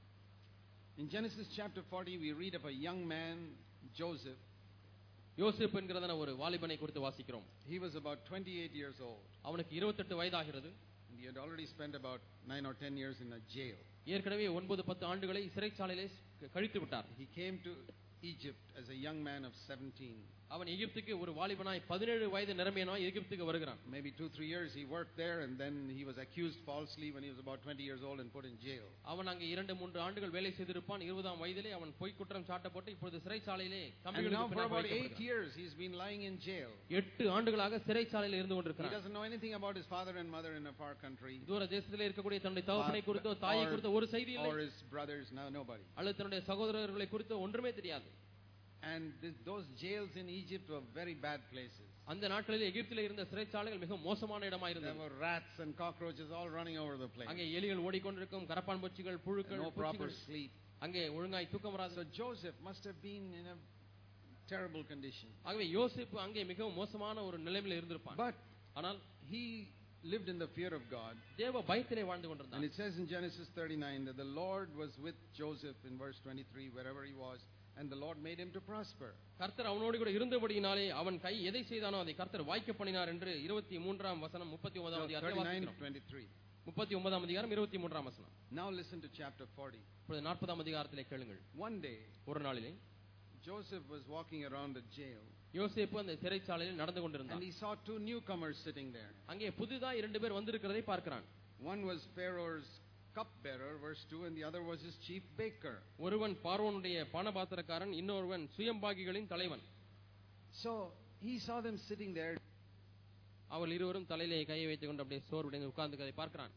In Genesis chapter forty we read of a young man, Joseph. யோசேப்பு என்கிறதான ஒரு வாலிபனை குறித்து வாசிக்கிறோம். He was about twenty-eight years old. அவனுக்கு இருபத்தெட்டு வயதாகிறது. And he had already spent about nine or ten years in a jail. ஏற்கனவே ஒன்பது பத்து ஆண்டுகளை சிறைச்சாலையிலே கழித்து விட்டார். He came to Egypt as a young man of seventeen. அவன் எகிப்துக்கு ஒரு வாலிபனாய் பதினேழு வயது நிரம்பியனாய் எகிப்துக்கு வருகிறான். Maybe two three years he worked there, and then he was accused falsely when he was about twenty years old and put in jail. அவன் அங்கே இரண்டு மூன்று ஆண்டுகள் வேலை செய்திருப்பான். இருபதாம் வயதிலே அவன் பொய் குற்றம் சாட்டப்பட்டு இப்பொழுது சிறைச்சாலையிலே கம்பிகளுக்கு பின்னால் வைக்கப்பட்டிருக்கிறான். And now for about eight years he's been lying in jail. எட்டு ஆண்டுகளாக சிறைச்சாலையில் இருந்து கொண்டிருக்கிறான். He doesn't know anything about his father and mother in a far country. தூர தேசத்திலே இருக்கக்கூடிய தன்னுடைய தகப்பனை குறித்தோ தாயை குறித்தோ ஒரு செய்தி இல்லை. Or his brothers, now nobody. அல்லது தன்னுடைய சகோதரர்களை குறித்தோ ஒன்றுமே தெரியாது. And this, those jails in Egypt were very bad places. அந்த நாட்களில் எகிப்திலே இருந்த சிறைச்சாலைகள் மிக மோசமான இடமாக இருந்தது. There were rats and cockroaches all running over the place. அங்கே எலிகள் ஓடிக்கொண்டிருக்கும், கரப்பான் பூச்சிகள், புழுக்கள், no proper sleep. அங்கே ஒழுங்காய் தூக்கம் வராது. So Joseph must have been in a terrible condition. ஆகவே யோசேப்பு அங்கே மிகவும் மோசமான ஒரு நிலைமையில் இருந்திருப்பான். But ஆனால் he lived in the fear of God. தேவ பயத்திலே வாழ்ந்து கொண்டிருந்தான். And it says in Genesis thirty-nine that the Lord was with Joseph in verse twenty-three wherever he was, and the Lord made him to prosper. கர்த்தர் அவனோடு கூட இருந்தபடியினாலே அவன் கை எதை செய்தானோ அதை கர்த்தர் வாய்க்க பண்ணினார் என்று இருபத்தி மூன்றாம் வசனம் முப்பத்தி ஒன்பதாம் அதிகாரத்தில் வாசிக்கிறோம். முப்பத்தி ஒன்பதாம் அதிகாரம் இருபத்தி மூன்றாம் வசனம். Now listen to chapter forty. இப்பொழுது நாற்பதாம் அதிகாரத்திலே கேளுங்கள். One day ஒரு நாளிலே Joseph was walking around the jail. யோசேப்பு அந்த சிறைச்சாலையில் நடந்து கொண்டிருந்தான். And he saw two newcomers sitting there. அங்கே புதிதாக இரண்டு பேர் வந்திருக்கிறதை பார்க்கிறான். One was Pharaoh's cupbearer, verse two, and the other was his chief baker. ஒருவன் பார்வோனுடைய பானபாத்திரக்காரன், இன்னொருவன் சுயம்பாகிகளின் தலைவன். So he saw them sitting there. அவர்கள் இருவரும் தலையிலே கையை வைத்துக் கொண்டு அப்படியே சோர்வுடைந்து உட்கார்ந்து பார்க்கிறான்.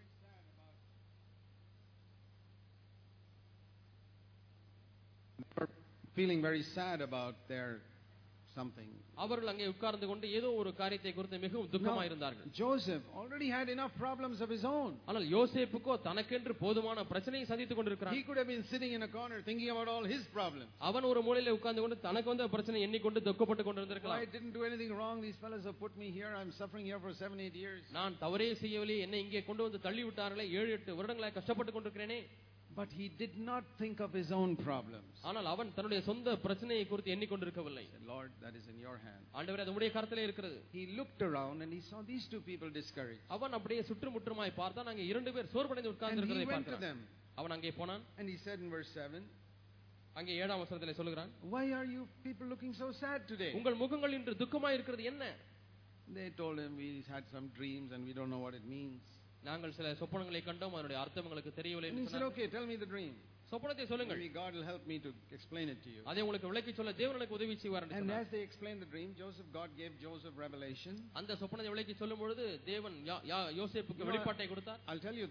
Feeling very sad about their something. அவர்கள் அங்கே உட்கார்ந்து கொண்டு ஏதோ ஒரு காரியத்தை குறித்து மிகவும் துக்கமாக இருந்தார்கள். Joseph already had enough problems of his own. ஆனால் யோசேப்புக்கோ தனக்கென்று போதுமான பிரச்சனையை சந்தித்துக் கொண்டிருக்கிறான். He could have been sitting in a corner thinking about all his problems. அவன் ஒரு மூலையிலே உட்கார்ந்து கொண்டு தனக்கு வந்த பிரச்சனை எண்ணிக்கொண்டு துக்கப்பட்டு கொண்டிருந்திருக்கலாம். I didn't do anything wrong. These fellows have put me here. I'm suffering here for seven eight years. நான் தவறே செய்யவில்லை, என்னை இங்கே கொண்டு வந்து தள்ளி விட்டார்களே, ஏழு எட்டு வருடங்களாக கஷ்டப்பட்டு கொண்டிருக்கிறேனே. But he did not think of his own problems. ஆனால் அவன் தன்னுடைய சொந்த பிரச்சனையை குறித்து எண்ணிக்கொண்டிருக்கவில்லை. Lord, that is in your hand. ஆண்டவரே, அது உம்முடைய கரத்திலே இருக்கிறது. He looked around and he saw these two people discouraged. அவன் அப்படியே சுற்றுமுற்றுமாய் பார்த்தான். அங்கே இரண்டு பேர் சோர்வடைந்து உட்கார்ந்து இருக்கிறதை பார்த்தான். அவன் அங்கே போனான். And he said in verse seven, அங்கே ஏழாம் வசனத்திலே சொல்கிறான், why are you people looking so sad today? உங்கள் முகங்கள் இன்று துக்கமாய் இருக்கிறது என்ன? They told him, we had some dreams and we don't know what it means. நாங்கள் சில சொப்பனங்களை கண்டோம், அதனுடைய அர்த்தம் உங்களுக்கு தெரியவில்லை. He said, okay, tell me the dream. சொப்பனத்தை சொல்லுங்கள். Maybe God will help me to explain it to you. அதை உங்களுக்கு விளக்கி சொல்ல தேவன் எனக்கு உதவி செய்வார் என்று And சொன்னார். as they explained the dream, Joseph, God gave Joseph revelation. அந்த சொப்பனத்தை விளக்கி சொல்லும் பொழுது தேவன் யோசேப்புக்கு வெளிப்பாட்டை கொடுத்தார். I'll tell you this.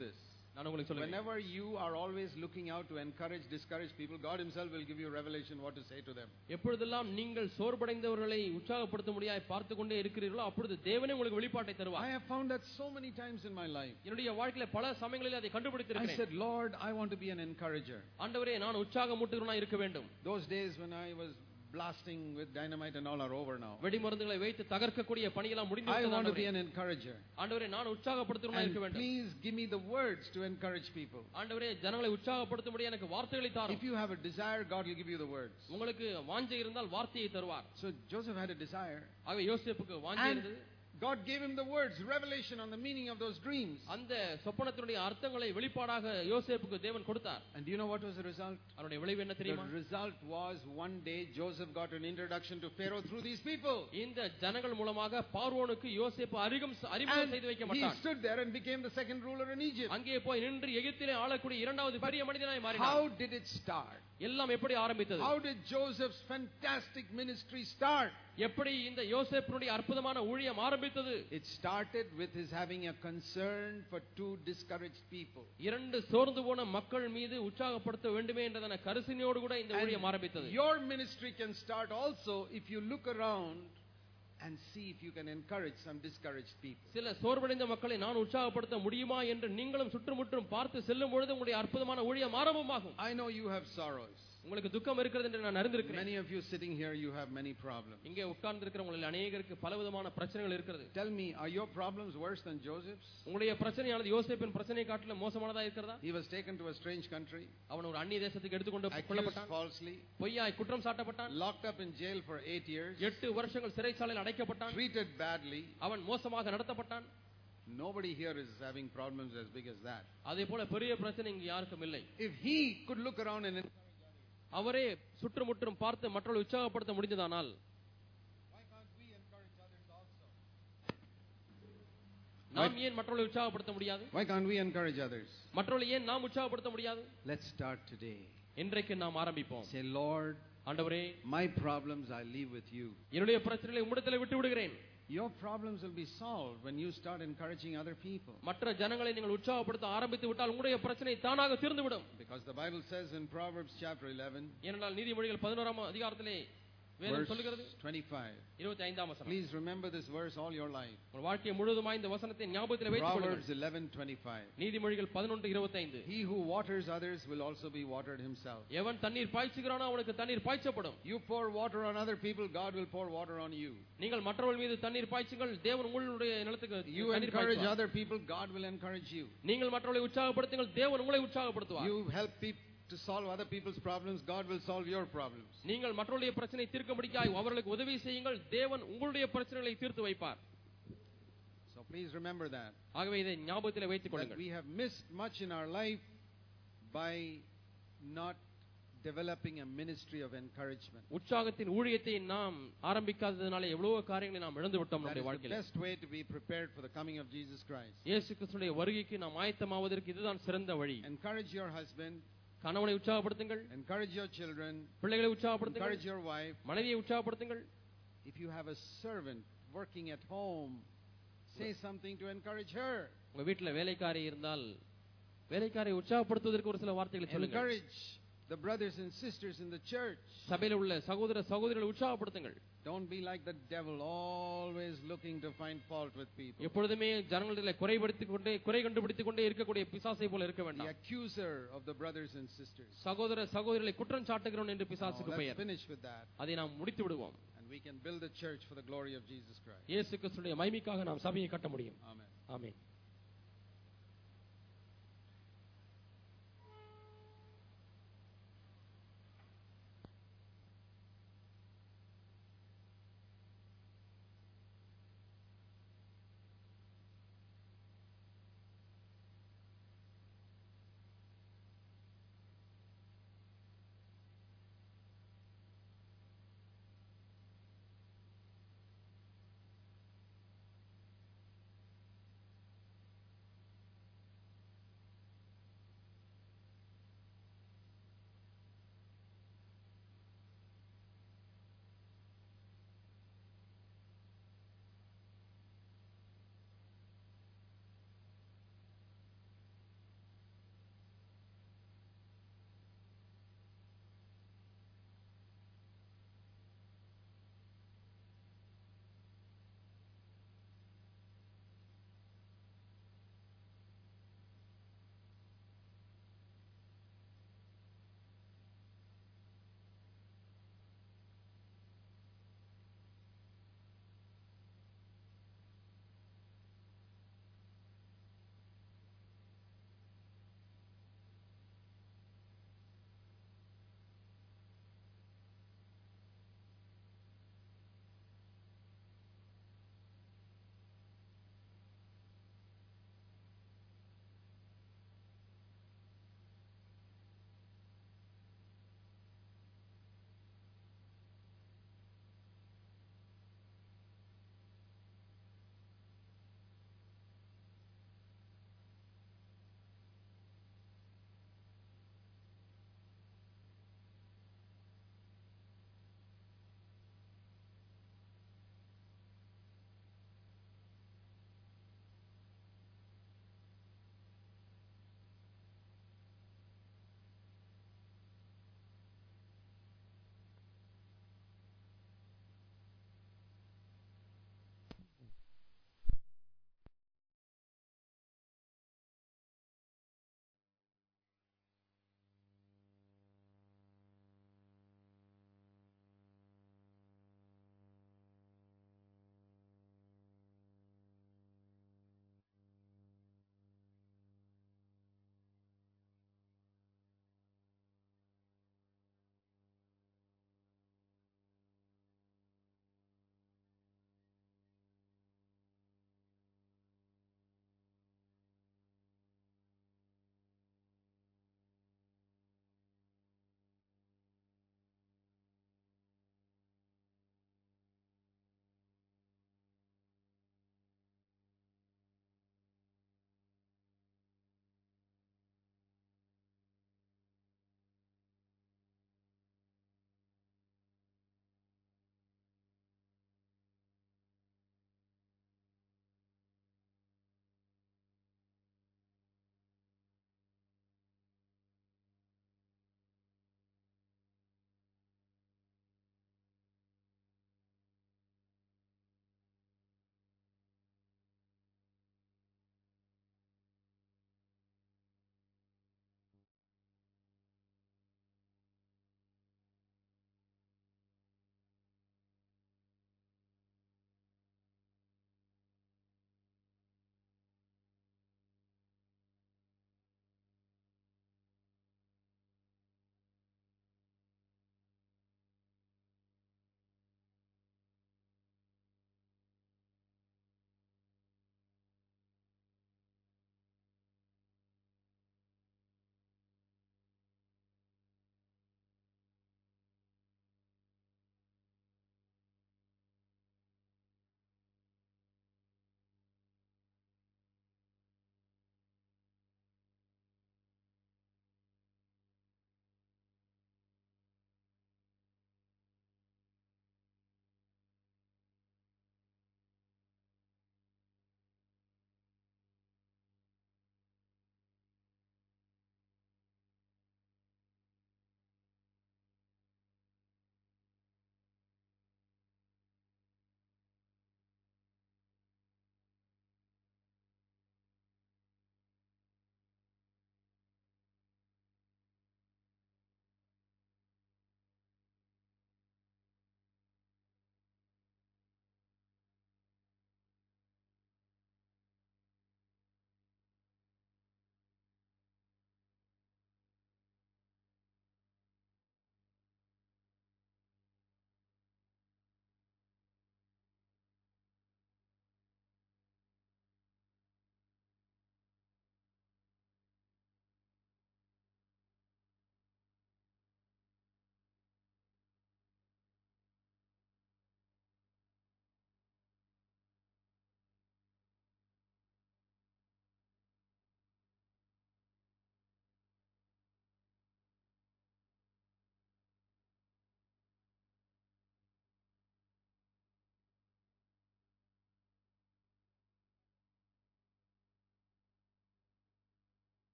நான் உங்களுக்கு சொல்றேன், whenever you are always looking out to encourage, discourage people, God himself will give you revelation what to say to them. எப்பொழுதெல்லாம் நீங்கள் சோர்வடைந்தவர்களை உற்சாகப்படுத்த முடியாய் பார்த்து கொண்டே இருக்கிறீர்களோ அப்பொழுது தேவனே உங்களுக்கு வெளிப்பாட்டை தருவார். I have found that so many times in my life. என்னுடைய வாழ்க்கையில பல சமயங்களில் அதை கண்டுபிடித்திருக்கிறேன். I said, Lord, I want to be an encourager. ஆண்டவரே, நான் உற்சாகமூட்டுகிறவனாய் இருக்க வேண்டும். Those days when I was blasting with dynamite and all are over now. வெடிமருந்துகளை வைத்து தகர்க்கக்கூடிய பணியெல்லாம் முடிந்து விட்டது. I want to be an encourager. ஆண்டவரே, நான் உற்சாகப்படுத்துறவனாய் இருக்க வேண்டும். Please give me the words to encourage people. ஆண்டவரே, ஜனங்களை உற்சாகப்படுத்தும்படி எனக்கு வார்த்தைகளை தாரும். If you have a desire, God will give you the words. உங்களுக்கு வாஞ்சை இருந்தால் வார்த்தையை தருவார். So Joseph had a desire. ஆகவே யோசேப்புக்கு வாஞ்சை இருந்தது. God gave him the words, revelation on the meaning of those dreams. அந்த சொப்பனத்தினுடைய அர்த்தங்களை வெளிப்பாடாக யோசேப்புக்கு தேவன் கொடுத்தார். And do you know what was the result? அவருடைய விளைவு என்ன தெரியுமா? The result was one day Joseph got an introduction to Pharaoh through these people. இந்த ஜனங்கள் மூலமாக பார்வோனுக்கு யோசேப்பு அறிமுகம் அறிமுகம் செய்து வைக்கப்பட்டார். He stood there and became the second ruler in Egypt. அங்கே போய் நின்று எகிப்திலே ஆளக்கூடிய இரண்டாவது பெரிய மனிதனாய் மாறினார். How did it start? எல்லாம் எப்படி ஆரம்பித்தது? How did Joseph's fantastic ministry start? எப்படி இந்த யோசேப்பினுடைய அற்புதமான ஊழியம் ஆரம்பித்தது? It started with his having a concern for two discouraged people. இரண்டு சோர்ந்து போன மக்கள் மீது உற்சாகப்படுத்த வேண்டுமே என்றதான கருசினியோடு கூட இந்த ஊழியம் ஆரம்பித்தது. Your ministry can start also if you look around and see if you can encourage some discouraged people. சில சோர்வடைந்த மக்களை நான் உற்சாகப்படுத்த முடியுமா என்று நீங்களும் சுற்றுமுற்றும் பார்த்து செல்லும் பொழுது உங்களுடைய அற்புதமான ஊழியம் ஆரம்பமாகும். I know you have sorrows. உங்களுக்கு துக்கம் இருக்கிறது என்று நான் அறிந்திருக்கிறேன். Many of you sitting here, you have many problems. இங்கே உட்கார்ந்து இருக்கிறவங்களில் அநேகருக்கு பலவிதமான பிரச்சனைகள் இருக்கிறது. Tell me, are your problems worse than Joseph's? உங்களுடைய பிரச்சனையானது யோசேப்பின் பிரச்சனையை காட்டிலும் மோசமானதா இருக்கிறதா? He was taken to a strange country. அவன் ஒரு அந்நிய தேசத்துக்கு எடுத்துக்கொண்டு கொல்லப்பட்டான். Falsely. பொய்யாய் குற்றம் சாட்டப்பட்டான். Locked up in jail for eight years. எட்டு வருஷங்கள் சிறைச்சாலையில் அடைக்கப்பட்டான். Treated badly. அவன் மோசமாக நடத்தப்பட்டான். Nobody here is having problems as big as that. அதே போல பெரிய பிரச்சனை இங்க யாருக்கும் இல்லை. If he could look around and அவரே சுற்றுமுற்றும் பார்த்து மற்றவர்களை உற்சாகப்படுத்த முடிந்ததானால் நாம் ஏன் மற்றவர்களை உற்சாகப்படுத்த முடியாது? Why can't we encourage others? மற்றவர்களை ஏன் நாம் உற்சாகப்படுத்த முடியாது? Let's start today. இன்றைக்கு நாம் ஆரம்பிப்போம். Say, Lord, ஆண்டவரே, my problems I leave with you. என்னுடைய பிரச்சனைகளை உம்மிடத்தில் விட்டு விடுகிறேன். Your problems will be solved when you start encouraging other people. மற்ற ஜனங்களை நீங்கள் உற்சாகப்படுத்த ஆரம்பித்து விட்டால் உங்களுடைய பிரச்சனை தானாக தீர்ந்துவிடும். Because the Bible says in Proverbs chapter eleven, ஏனென்றால் நீதிமொழிகள் பதினோராம் அதிகாரத்திலே வேதம் சொல்கிறது twenty-five. இருபத்தைந்தாம் வசனம். Please remember this verse all your life. உங்கள் வாழ்க்கை முழுவதுமாய் இந்த வசனத்தை ஞாபகத்தில் வைத்துக் கொள்ளுங்கள். Proverbs eleven twenty-five. நீதிமொழிகள் பதினொன்று இருபத்தைந்து. He who waters others will also be watered himself. எவன் தண்ணீர் பாய்ச்சுகிறானோ அவனுக்கு தண்ணீர் பாய்ச்சப்படும். You pour water on other people, God will pour water on you. நீங்கள் மற்றவர்கள் மீது தண்ணீர் பாய்ச்சுங்கள், தேவன் உங்களுடைய நிலத்துக்கு You encourage other people, God will encourage you. நீங்கள் மற்றவர்களை உற்சாகப்படுத்துங்கள், தேவன் உங்களை உற்சாகப்படுத்துவார். You help people to solve other people's problems, God will solve your problems. நீங்கள் மற்றவர்களுடைய பிரச்சனை தீர்க்கும்படியாய் அவர்களுக்கு உதவி செய்யுங்கள், தேவன் உங்களுடைய பிரச்சனைகளை தீர்த்து வைப்பார். So please remember that. ஆகவே இதை ஞாபகத்தில் வைத்துக் கொள்ளுங்கள். We have missed much in our life by not developing a ministry of encouragement. உற்சாகத்தின் ஊழியத்தை நாம் ஆரம்பிக்காததனால எவ்வளவு காரியங்களை நாம் இழந்து விட்டோம் நம்முடைய வாழ்க்கையில். The best way to be prepared for the coming of Jesus Christ. இயேசு கிறிஸ்துவின் வருகைக்கு நாம் ஆயத்தமாவதற்கு இதுதான் சிறந்த வழி. Encourage your husband. கணவனை உற்சாகப்படுத்துங்கள். Encourage your children. பிள்ளைகளை உற்சாகப்படுத்துங்கள். Encourage your wife. மனைவியை உற்சாகப்படுத்துங்கள். If you have a servant working at home, say something to encourage her. உங்க வீட்ல வேலைக்காரி இருந்தால் வேலைக்காரியை உற்சாகப்படுத்துவதற்கு ஒரு சில வார்த்தைகளை சொல்லுங்கள். Encourage the brothers and sisters in the church. சபையில் உள்ள சகோதர சகோதரிகளை உற்சாகப்படுத்துங்கள். Don't be like the devil, always looking to find fault with people. எப்பொழுதுமே ஜனங்களிலே குறைபடுத்திக் கொண்டே குறை கண்டுபிடித்துக் கொண்டே இருக்கக்கூடிய பிசாசை போல இருக்க வேண்டாம். The accuser of the brothers and sisters. சகோதர சகோதரிகளை குற்றம் சாட்டுகிறவன் என்று பிசாசுக்கு பெயர். Let's finish with that. அதை நாம் முடித்து விடுவோம். And we can build a church for the glory of Jesus Christ. இயேசு கிறிஸ்துவின் மகிமைக்காக நாம் சபையை கட்ட முடியும். Amen. ஆமென்.